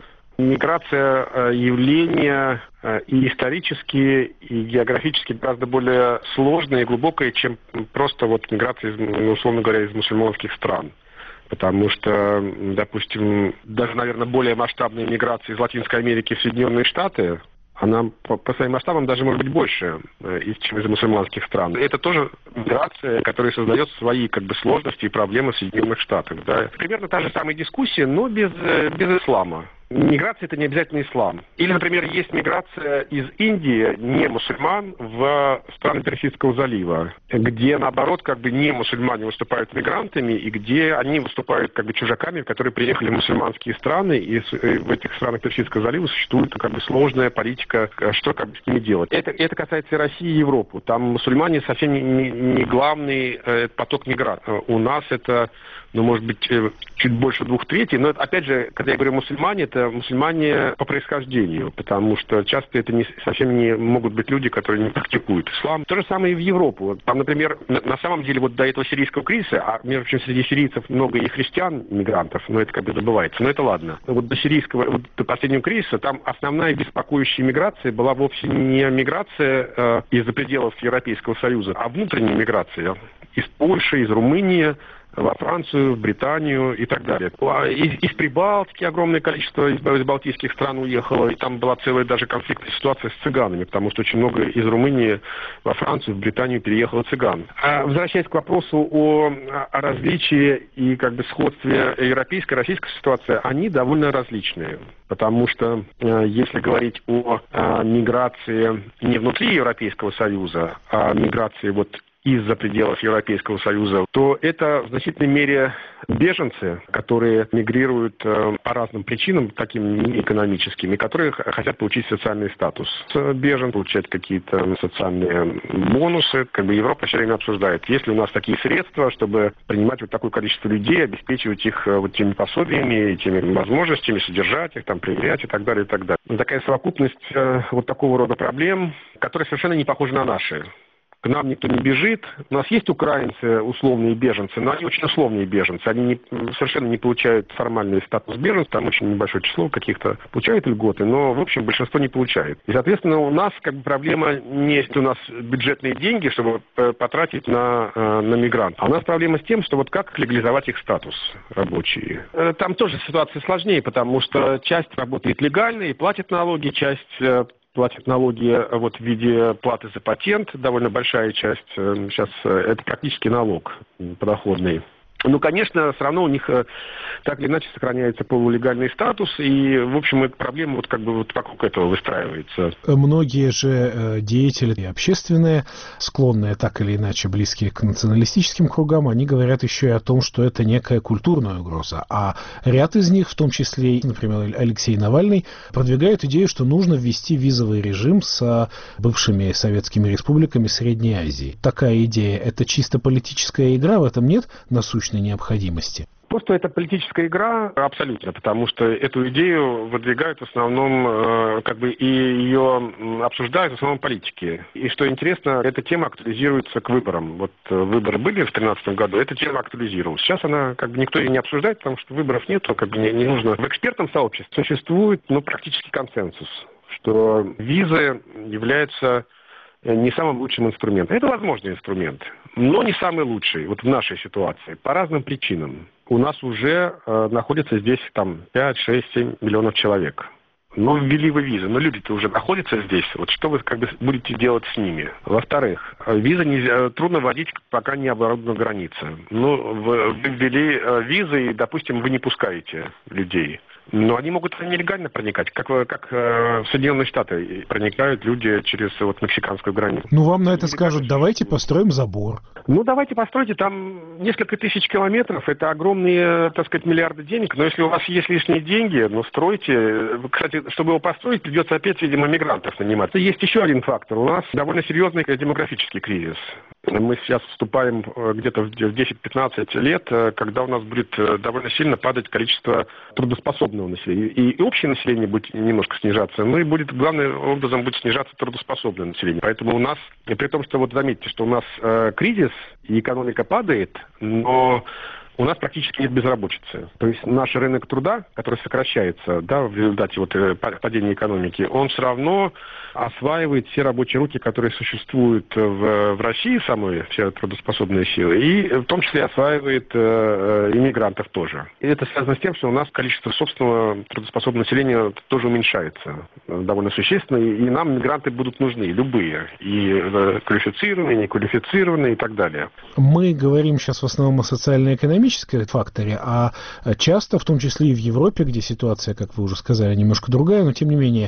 Миграция явление и исторически, и географически гораздо более сложное и глубокое, чем просто вот миграция, условно говоря, из мусульманских стран. Потому что, допустим, даже, наверное, более масштабная миграция из Латинской Америки в Соединенные Штаты, она по, по своим масштабам даже может быть больше, чем из мусульманских стран. Это тоже миграция, которая создает свои как бы сложности и проблемы в Соединенных Штатах. Да. Примерно та же самая дискуссия, но без, без ислама. Миграция – это не обязательно ислам. Или, например, есть миграция из Индии, не мусульман, в страны Персидского залива, где, наоборот, как бы не мусульмане выступают мигрантами, и где они выступают как бы чужаками, которые приехали в мусульманские страны, и в этих странах Персидского залива существует как бы сложная политика, что как бы с ними делать. Это, это касается и России, и Европы. Там мусульмане совсем не, не, не главный э, поток мигрантов. У нас это, ну, может быть, чуть больше двух третей, но, опять же, когда я говорю мусульмане, это мусульмане по происхождению, потому что часто это не, совсем не могут быть люди, которые не практикуют ислам. То же самое и в Европу. Там, например, на, на самом деле вот до этого сирийского кризиса, а между прочим, среди сирийцев много и христиан, мигрантов, но это как бы забывается, но это ладно. Вот до сирийского, вот до последнего кризиса, там основная беспокоящая миграция была вовсе не миграция э, из-за пределов Европейского Союза, а внутренняя миграция из Польши, из Румынии, во Францию, в Британию и так далее. Из, из Прибалтики огромное количество из, из балтийских стран уехало, и там была целая даже конфликтная ситуация с цыганами, потому что очень много из Румынии во Францию, в Британию переехало цыган. А возвращаясь к вопросу о, о различии и как бы сходстве европейской и российской ситуации, они довольно различные, потому что э, если говорить о, о миграции не внутри Европейского Союза, а миграции вот из-за пределов Европейского Союза, то это в значительной мере беженцы, которые мигрируют э, по разным причинам, таким не экономическим, и которые хотят получить социальный статус. Бежен, получать какие-то социальные бонусы. Как бы Европа все время обсуждает, есть ли у нас такие средства, чтобы принимать вот такое количество людей, обеспечивать их вот теми пособиями, теми возможностями, содержать их, там, проверять и так далее, и так далее. Такая совокупность э, вот такого рода проблем, которые совершенно не похожи на наши. К нам никто не бежит. У нас есть украинцы, условные беженцы, но они очень условные беженцы. Они не, совершенно не получают формальный статус беженцев, там очень небольшое число каких-то получают льготы, но, в общем, большинство не получает. И, соответственно, у нас как бы проблема не есть у нас бюджетные деньги, чтобы потратить на, на мигрантов. А у нас проблема с тем, что вот как легализовать их статус рабочий. Там тоже ситуация сложнее, потому что часть работает легально и платит налоги, часть платят налоги вот в виде платы за патент, довольно большая часть. Сейчас это практически налог подоходный. Ну, конечно, все равно у них так или иначе сохраняется полулегальный статус, и, в общем, эта проблема вот как бы вот вокруг этого выстраивается. Многие же деятели и общественные, склонные так или иначе близкие к националистическим кругам, они говорят еще и о том, что это некая культурная угроза. А ряд из них, в том числе, например, Алексей Навальный, продвигает идею, что нужно ввести визовый режим с бывшими советскими республиками Средней Азии. Такая идея — это чисто политическая игра, в этом нет насущной насущной необходимости? Просто это политическая игра абсолютно, потому что эту идею выдвигают в основном, э, как бы, и ее обсуждают в основном политики. И что интересно, эта тема актуализируется к выборам. Вот э, выборы были в две тысячи тринадцатом году, эта тема актуализировалась. Сейчас она, как бы, никто ее не обсуждает, потому что выборов нет, как бы не, не нужно. В экспертном сообществе существует, ну, практически консенсус, что визы являются не самым лучшим инструментом. Это возможный инструмент, но не самый лучший вот в нашей ситуации по разным причинам. У нас уже э, находится здесь там пять, шесть, семь миллионов человек. Ну, ввели вы визы, но люди-то уже находятся здесь. Вот что вы как бы будете делать с ними? Во-вторых, визы нельзя, трудно вводить, пока не оборудована граница. Ну, вы, вы ввели э, визы, и, допустим, вы не пускаете людей. Но они могут нелегально проникать, как, как э, в Соединенные Штаты проникают люди через вот, мексиканскую границу. Ну, вам на это скажут, давайте построим забор. Ну, давайте постройте, там несколько тысяч километров, это огромные, так сказать, миллиарды денег, но если у вас есть лишние деньги, ну, стройте. Кстати, чтобы его построить, придется опять, видимо, мигрантов нанимать. Есть еще один фактор. У нас довольно серьезный демографический кризис. Мы сейчас вступаем где-то в десять-пятнадцать лет, когда у нас будет довольно сильно падать количество трудоспособного населения. И общее население будет немножко снижаться, но и будет, главным образом, будет снижаться трудоспособное население. Поэтому у нас, при том, что вот заметьте, что у нас э, кризис и экономика падает, но у нас практически нет безработицы. То есть наш рынок труда, который сокращается, да, в результате вот падения экономики, он все равно осваивает все рабочие руки, которые существуют в, в России самой, все трудоспособные силы, и в том числе осваивает э, иммигрантов тоже. И это связано с тем, что у нас количество собственного трудоспособного населения тоже уменьшается довольно существенно, и, и нам мигранты будут нужны, любые, и э, квалифицированные, неквалифицированные и так далее. Мы говорим сейчас в основном о социально-экономическом факторе, а часто, в том числе и в Европе, где ситуация, как вы уже сказали, немножко другая, но тем не менее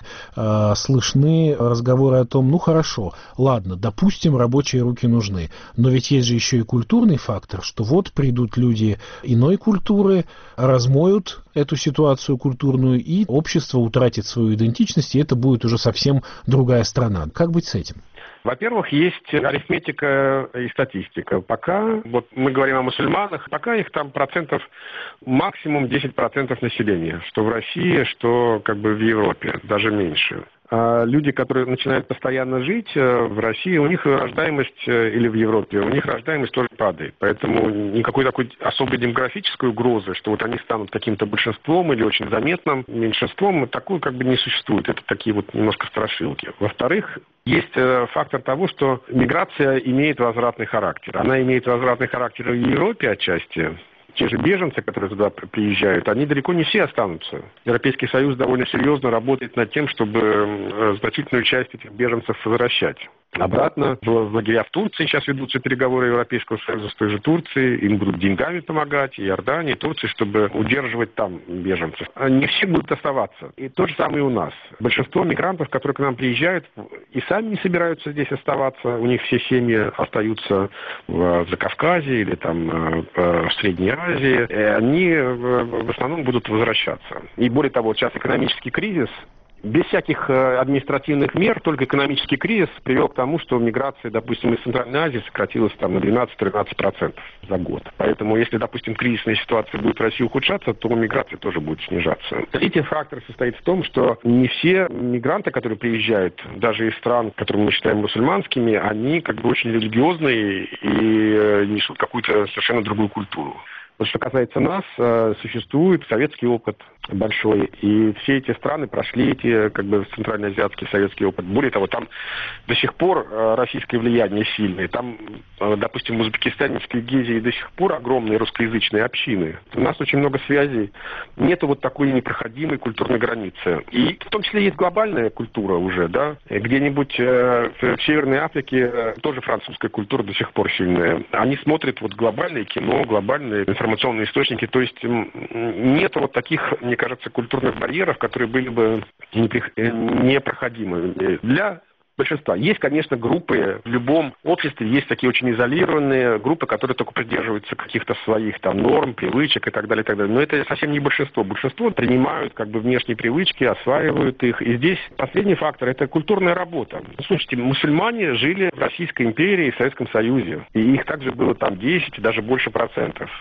слышны разговоры о том, ну хорошо, ладно, допустим, рабочие руки нужны, но ведь есть же еще и культурный фактор, что вот придут люди иной культуры, размоют эту ситуацию культурную, и общество утратит свою идентичность, и это будет уже совсем другая страна. Как быть с этим? Во-первых, есть арифметика и статистика. Пока, вот мы говорим о мусульманах, пока их там процентов максимум десять процентов населения, что в России, что как бы в Европе, даже меньше. А люди, которые начинают постоянно жить в России, у них рождаемость, или в Европе, у них рождаемость тоже падает. Поэтому никакой такой особой демографической угрозы, что вот они станут каким-то большинством или очень заметным меньшинством, такой как бы не существует. Это такие вот немножко страшилки. Во-вторых, есть фактор того, что миграция имеет возвратный характер. Она имеет возвратный характер в Европе отчасти. Те же беженцы, которые туда приезжают, они далеко не все останутся. Европейский Союз довольно серьезно работает над тем, чтобы значительную часть этих беженцев возвращать обратно. В лагеря в Турции сейчас ведутся переговоры Европейского Союза с той же Турцией. Им будут деньгами помогать, и Иордании, и Турции, чтобы удерживать там беженцев. Не все будут оставаться. И то же самое и у нас. Большинство мигрантов, которые к нам приезжают, и сами не собираются здесь оставаться. У них все семьи остаются в Закавказье или там в Средней Азии. И они в основном будут возвращаться. И более того, сейчас экономический кризис. Без всяких административных мер, только экономический кризис привел к тому, что миграция, допустим, из Центральной Азии сократилась там на двенадцать-тринадцать процентов за год. Поэтому, если, допустим, кризисная ситуация будет в России ухудшаться, то миграция тоже будет снижаться. Третий фактор состоит в том, что не все мигранты, которые приезжают, даже из стран, которые мы считаем мусульманскими, они как бы очень религиозные и несут какую-то совершенно другую культуру. Вот что касается нас, существует советский опыт большой, и все эти страны прошли эти, как бы, центральноазиатский советский опыт. Более того, там до сих пор российское влияние сильное. Там, допустим, в Узбекистане, в Киргизии до сих пор огромные русскоязычные общины. У нас очень много связей. Нету вот такой непроходимой культурной границы. И в том числе есть глобальная культура уже, да. Где-нибудь в Северной Африке тоже французская культура до сих пор сильная. Они смотрят вот глобальное кино, глобальные информационные источники. То есть нет вот таких, мне кажется, культурных барьеров, которые были бы непроходимы для большинства. Есть, конечно, группы, в любом обществе есть такие очень изолированные группы, которые только придерживаются каких-то своих там норм, привычек и так далее, и так далее. Но это совсем не большинство. Большинство принимают как бы внешние привычки, осваивают их. И здесь последний фактор – это культурная работа. Слушайте, мусульмане жили в Российской империи и в Советском Союзе. И их также было там десять, даже больше процентов.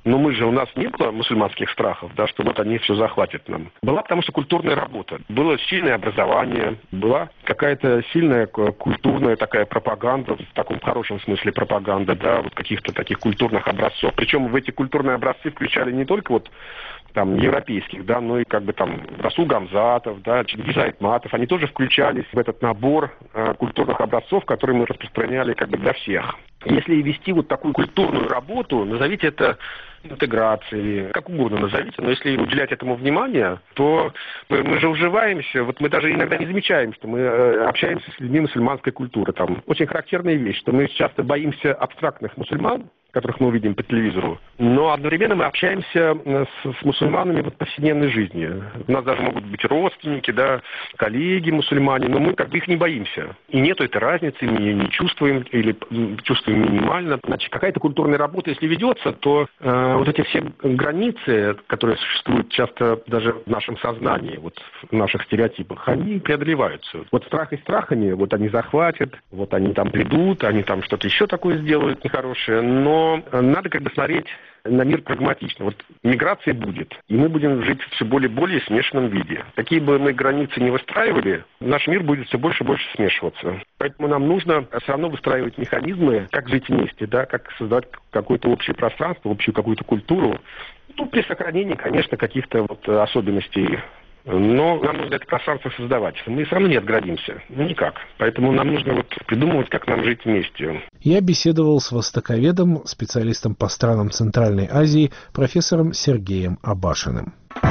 но мы же, у нас не было мусульманских страхов, да, что вот они все захватят нам. Была потому что культурная работа. Было сильное образование, была какая-то сильная культурная такая пропаганда, в таком хорошем смысле пропаганда, да, вот каких-то таких культурных образцов. Причем в эти культурные образцы включали не только вот там европейских, да, но и как бы там Расул Гамзатов, да, Чингиз Айтматов, они тоже включались в этот набор э, культурных образцов, которые мы распространяли как бы для всех. Если вести вот такую культурную работу, назовите это интеграцией, как угодно назовите, но если уделять этому внимание, то мы, мы же уживаемся, вот мы даже иногда не замечаем, что мы э, общаемся с людьми мусульманской культуры. Там очень характерная вещь, что мы часто боимся абстрактных мусульман, которых мы увидим по телевизору, но одновременно мы общаемся с, с мусульманами в повседневной жизни. У нас даже могут быть родственники, да, коллеги мусульмане, но мы как бы их не боимся. И нету этой разницы, мы ее не чувствуем или чувствуем минимально. Значит, какая-то культурная работа, если ведется, то э, вот эти все границы, которые существуют часто даже в нашем сознании, вот в наших стереотипах, они преодолеваются. Вот страх и страхами, вот они захватят, вот они там придут, они там что-то еще такое сделают нехорошее, но надо как бы смотреть на мир прагматично. Вот миграция будет, и мы будем жить в все более и более смешанном виде. Какие бы мы границы не выстраивали, наш мир будет все больше и больше смешиваться. Поэтому нам нужно все равно выстраивать механизмы, как жить вместе, да, как создавать какое-то общее пространство, общую какую-то культуру. Ну, при сохранении, конечно, каких-то вот особенностей. Но нам нужно это пространство создавать. Мы все равно не отгородимся. Ну, никак. Поэтому нам нужно вот придумывать, как нам жить вместе. Я беседовал с востоковедом, специалистом по странам Центральной Азии, профессором Сергеем Абашиным.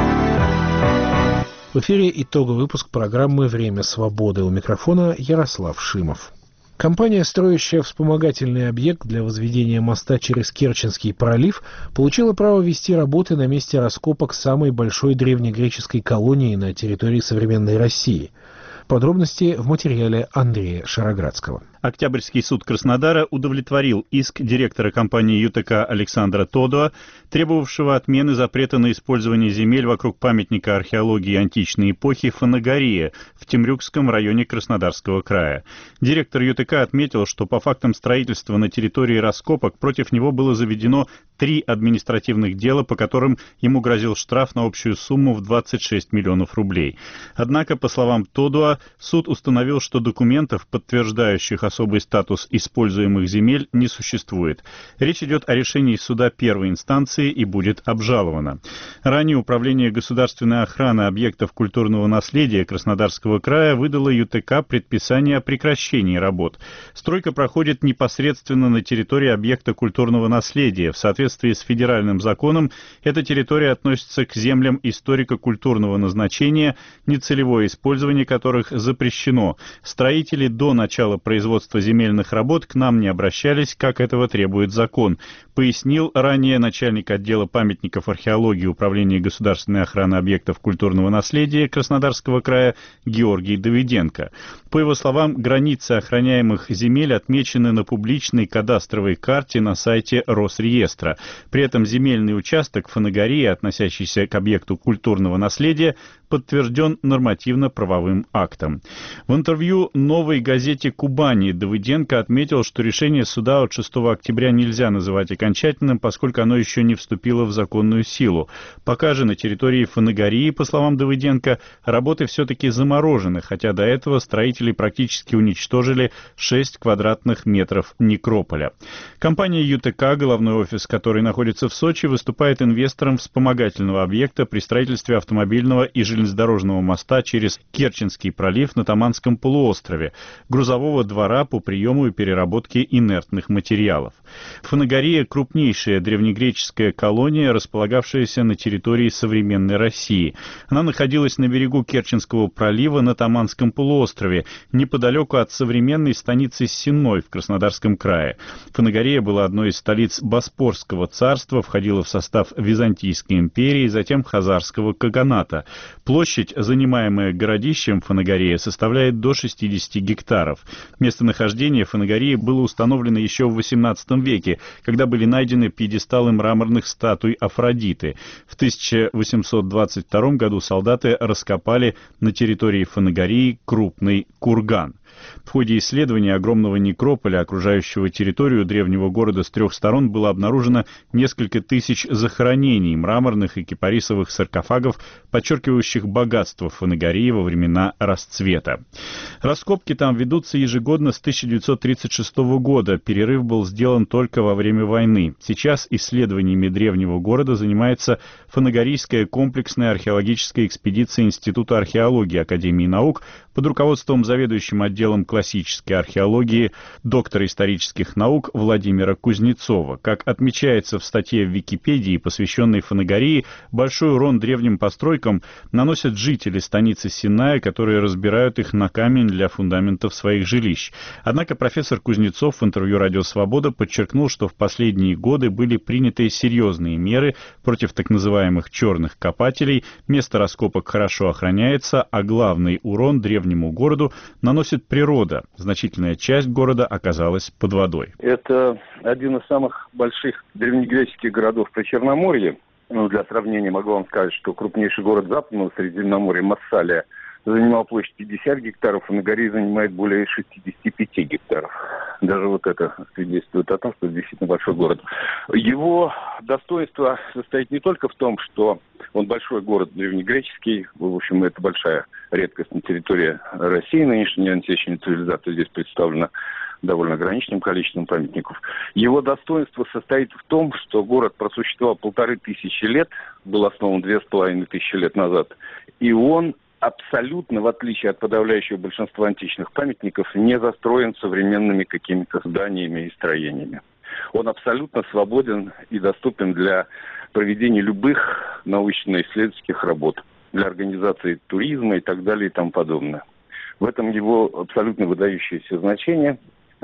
В эфире итоговый выпуск программы «Время свободы». У микрофона Ярослав Шимов. Компания, строящая вспомогательный объект для возведения моста через Керченский пролив, получила право вести работы на месте раскопок самой большой древнегреческой колонии на территории современной России. Подробности в материале Андрея Шароградского. Октябрьский суд Краснодара удовлетворил иск директора компании ЮТК Александра Тодуа, требовавшего отмены запрета на использование земель вокруг памятника археологии античной эпохи Фанагория в Темрюкском районе Краснодарского края. Директор ЮТК отметил, что по фактам строительства на территории раскопок против него было заведено три административных дела, по которым ему грозил штраф на общую сумму в двадцать шесть миллионов рублей. Однако, по словам Тодуа, суд установил, что документов, подтверждающих особый статус используемых земель, не существует. Речь идет о решении суда первой инстанции и будет обжаловано. Ранее Управление государственной охраны объектов культурного наследия Краснодарского края выдало ЮТК предписание о прекращении работ. Стройка проходит непосредственно на территории объекта культурного наследия. В соответствии с федеральным законом эта территория относится к землям историко-культурного назначения, нецелевое использование которых запрещено. Строители до начала производства земельных работ к нам не обращались, как этого требует закон, пояснил ранее начальник отдела памятников археологии Управления государственной охраны объектов культурного наследия Краснодарского края Георгий Давиденко. По его словам, границы охраняемых земель отмечены на публичной кадастровой карте на сайте Росреестра. При этом земельный участок Фанагории, относящийся к объекту культурного наследия, подтвержден нормативно-правовым актом. В интервью «Новой газете Кубани» Давыденко отметил, что решение суда от шестого октября нельзя называть окончательным, поскольку оно еще не вступило в законную силу. Пока же на территории Фанагории, по словам Давыденко, работы все-таки заморожены, хотя до этого строители практически уничтожили шесть квадратных метров некрополя. Компания ЮТК, головной офис которой находится в Сочи, выступает инвестором вспомогательного объекта при строительстве автомобильного и железнодорожного моста через Керченский пролив на Таманском полуострове, грузового двора по приему и переработке инертных материалов. Фанагория – крупнейшая древнегреческая колония, располагавшаяся на территории современной России. Она находилась на берегу Керченского пролива на Таманском полуострове, неподалеку от современной станицы Сенной в Краснодарском крае. Фанагория была одной из столиц Боспорского царства, входила в состав Византийской империи, затем Хазарского каганата. Площадь, занимаемая городищем Фанагория, составляет до шестидесяти гектаров. Местонахождение Фанагории было установлено еще в восемнадцатом веке, когда были найдены пьедесталы мраморных статуй Афродиты. В тысяча восемьсот двадцать втором году солдаты раскопали на территории Фанагории крупный курган. В ходе исследования огромного некрополя, окружающего территорию древнего города с трех сторон, было обнаружено несколько тысяч захоронений мраморных и кипарисовых саркофагов, подчеркивающих богатство Фанагории во времена расцвета. Раскопки там ведутся ежегодно с тысяча девятьсот тридцать шестого года. Перерыв был сделан только во время войны. Сейчас исследованиями древнего города занимается Фанагорийская комплексная археологическая экспедиция Института археологии Академии наук под руководством заведующим отделом классической археологии доктора исторических наук Владимира Кузнецова. Как отмечается в статье в Википедии, посвященной Фанагории, большой урон древним постройкам наносят жители станицы Синая, которые разбирают их на камень для фундаментов своих жилищ. Однако профессор Кузнецов в интервью «Радио Свобода» подчеркнул, что в последние годы были приняты серьезные меры против так называемых черных копателей, место раскопок хорошо охраняется, а главный урон древнему городу наносит природа. Значительная часть города оказалась под водой. Это один из самых больших древнегреческих городов Причерноморья. Ну, для сравнения могу вам сказать, что крупнейший город Западного Средиземноморья, Массалия, занимал площадь пятьдесят гектаров, а на горе занимает более шестидесяти пяти гектаров. Даже вот это свидетельствует о том, что это действительно большой город. Его достоинство состоит не только в том, что он большой город древнегреческий, в общем, это большая редкость на территории России, нынешняя античная цивилизация здесь представлена довольно ограниченным количеством памятников. Его достоинство состоит в том, что город просуществовал полторы тысячи лет, был основан две с половиной тысячи лет назад, и он абсолютно, в отличие от подавляющего большинства античных памятников, не застроен современными какими-то зданиями и строениями. Он абсолютно свободен и доступен для проведения любых научно-исследовательских работ, для организации туризма и так далее и тому подобное. В этом его абсолютно выдающееся значение.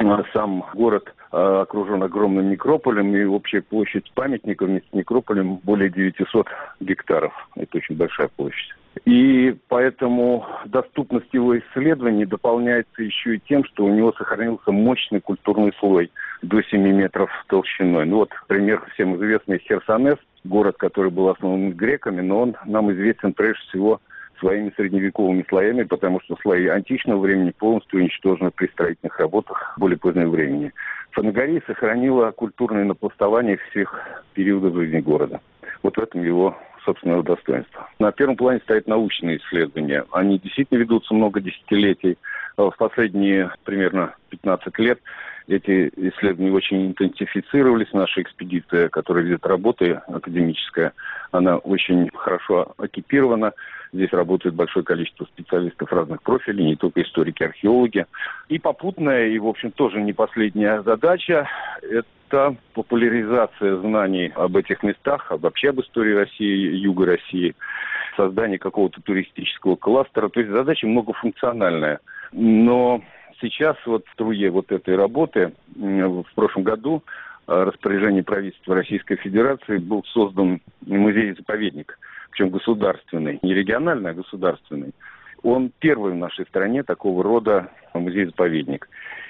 Сам город окружен огромным некрополем, и общая площадь памятника вместе с некрополем более девятисот гектаров. Это очень большая площадь. И поэтому доступность его исследований дополняется еще и тем, что у него сохранился мощный культурный слой до семи метров толщиной. Ну вот пример всем известный Херсонес, город, который был основан греками, но он нам известен прежде всего своими средневековыми слоями, потому что слои античного времени полностью уничтожены при строительных работах более позднего времени. Фанагория сохранила культурное напластование всех периодов жизни города. Вот в этом его собственного достоинства. На первом плане стоят научные исследования. Они действительно ведутся много десятилетий. В последние примерно пятнадцать лет эти исследования очень интенсифицировались. Наша экспедиция, которая ведет работы академическая, она очень хорошо экипирована. Здесь работает большое количество специалистов разных профилей, не только историки, археологи. И попутная, и, в общем, тоже не последняя задача – это популяризация знаний об этих местах, вообще об истории России, Юга России, создание какого-то туристического кластера. То есть задача многофункциональная. Но сейчас вот в струе вот этой работы в прошлом году распоряжением правительства Российской Федерации был создан музей-заповедник, причем государственный, не региональный, а государственный. Он первый в нашей стране такого рода музей-заповедник.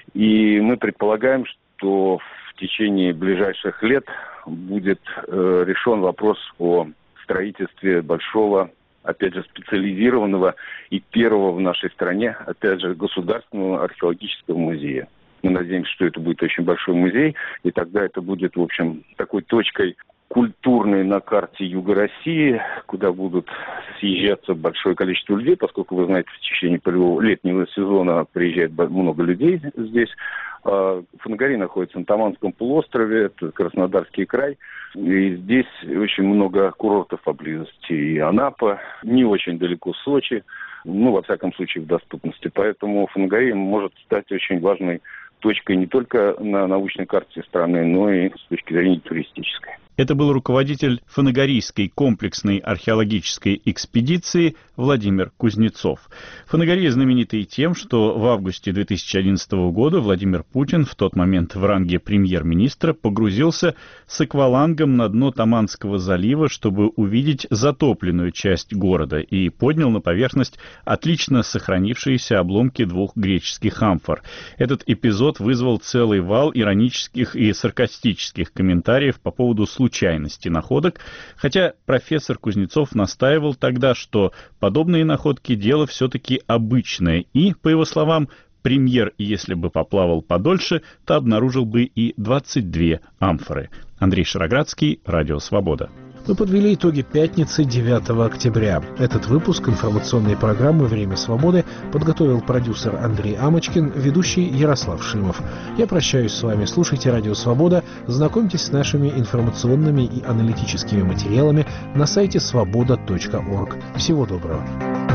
И мы предполагаем, что в течение ближайших лет будет э, решен вопрос о строительстве большого, опять же, специализированного и первого в нашей стране, опять же, государственного археологического музея. Мы надеемся, что это будет очень большой музей, и тогда это будет, в общем, такой точкой культурной на карте Юга России, куда будут съезжаться большое количество людей, поскольку, вы знаете, в течение летнего сезона приезжает много людей здесь. Фанагория находится на Таманском полуострове, это Краснодарский край, и здесь очень много курортов поблизости. И Анапа, не очень далеко Сочи, ну, во всяком случае, в доступности. Поэтому Фанагория может стать очень важной точкой не только на научной карте страны, но и с точки зрения туристической. Это был руководитель Фанагорийской комплексной археологической экспедиции Владимир Кузнецов. Фанагория знаменита и тем, что в августе две тысячи одиннадцатого года Владимир Путин, в тот момент в ранге премьер-министра, погрузился с аквалангом на дно Таманского залива, чтобы увидеть затопленную часть города, и поднял на поверхность отлично сохранившиеся обломки двух греческих амфор. Этот эпизод вызвал целый вал иронических и саркастических комментариев по поводу случайности находок, хотя профессор Кузнецов настаивал тогда, что подобные находки — дело все-таки обычное, и, по его словам, премьер, если бы поплавал подольше, то обнаружил бы и двадцать две амфоры. Андрей Шароградский, Радио Свобода. Мы подвели итоги пятницы девятого октября. Этот выпуск информационной программы «Время свободы» подготовил продюсер Андрей Амочкин, ведущий Ярослав Шимов. Я прощаюсь с вами. Слушайте «Радио Свобода», знакомьтесь с нашими информационными и аналитическими материалами на сайте свобода точка орг. Всего доброго.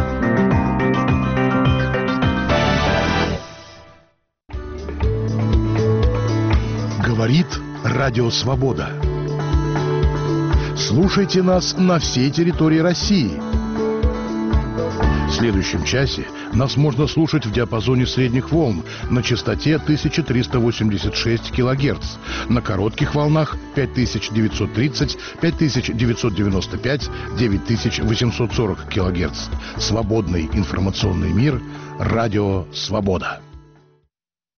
Говорит Радио Свобода. Слушайте нас на всей территории России. В следующем часе нас можно слушать в диапазоне средних волн на частоте тысяча триста восемьдесят шесть килогерц, на коротких волнах пять тысяч девятьсот тридцать, пять тысяч девятьсот девяносто пять, девять тысяч восемьсот сорок килогерц. Свободный информационный мир. Радио Свобода.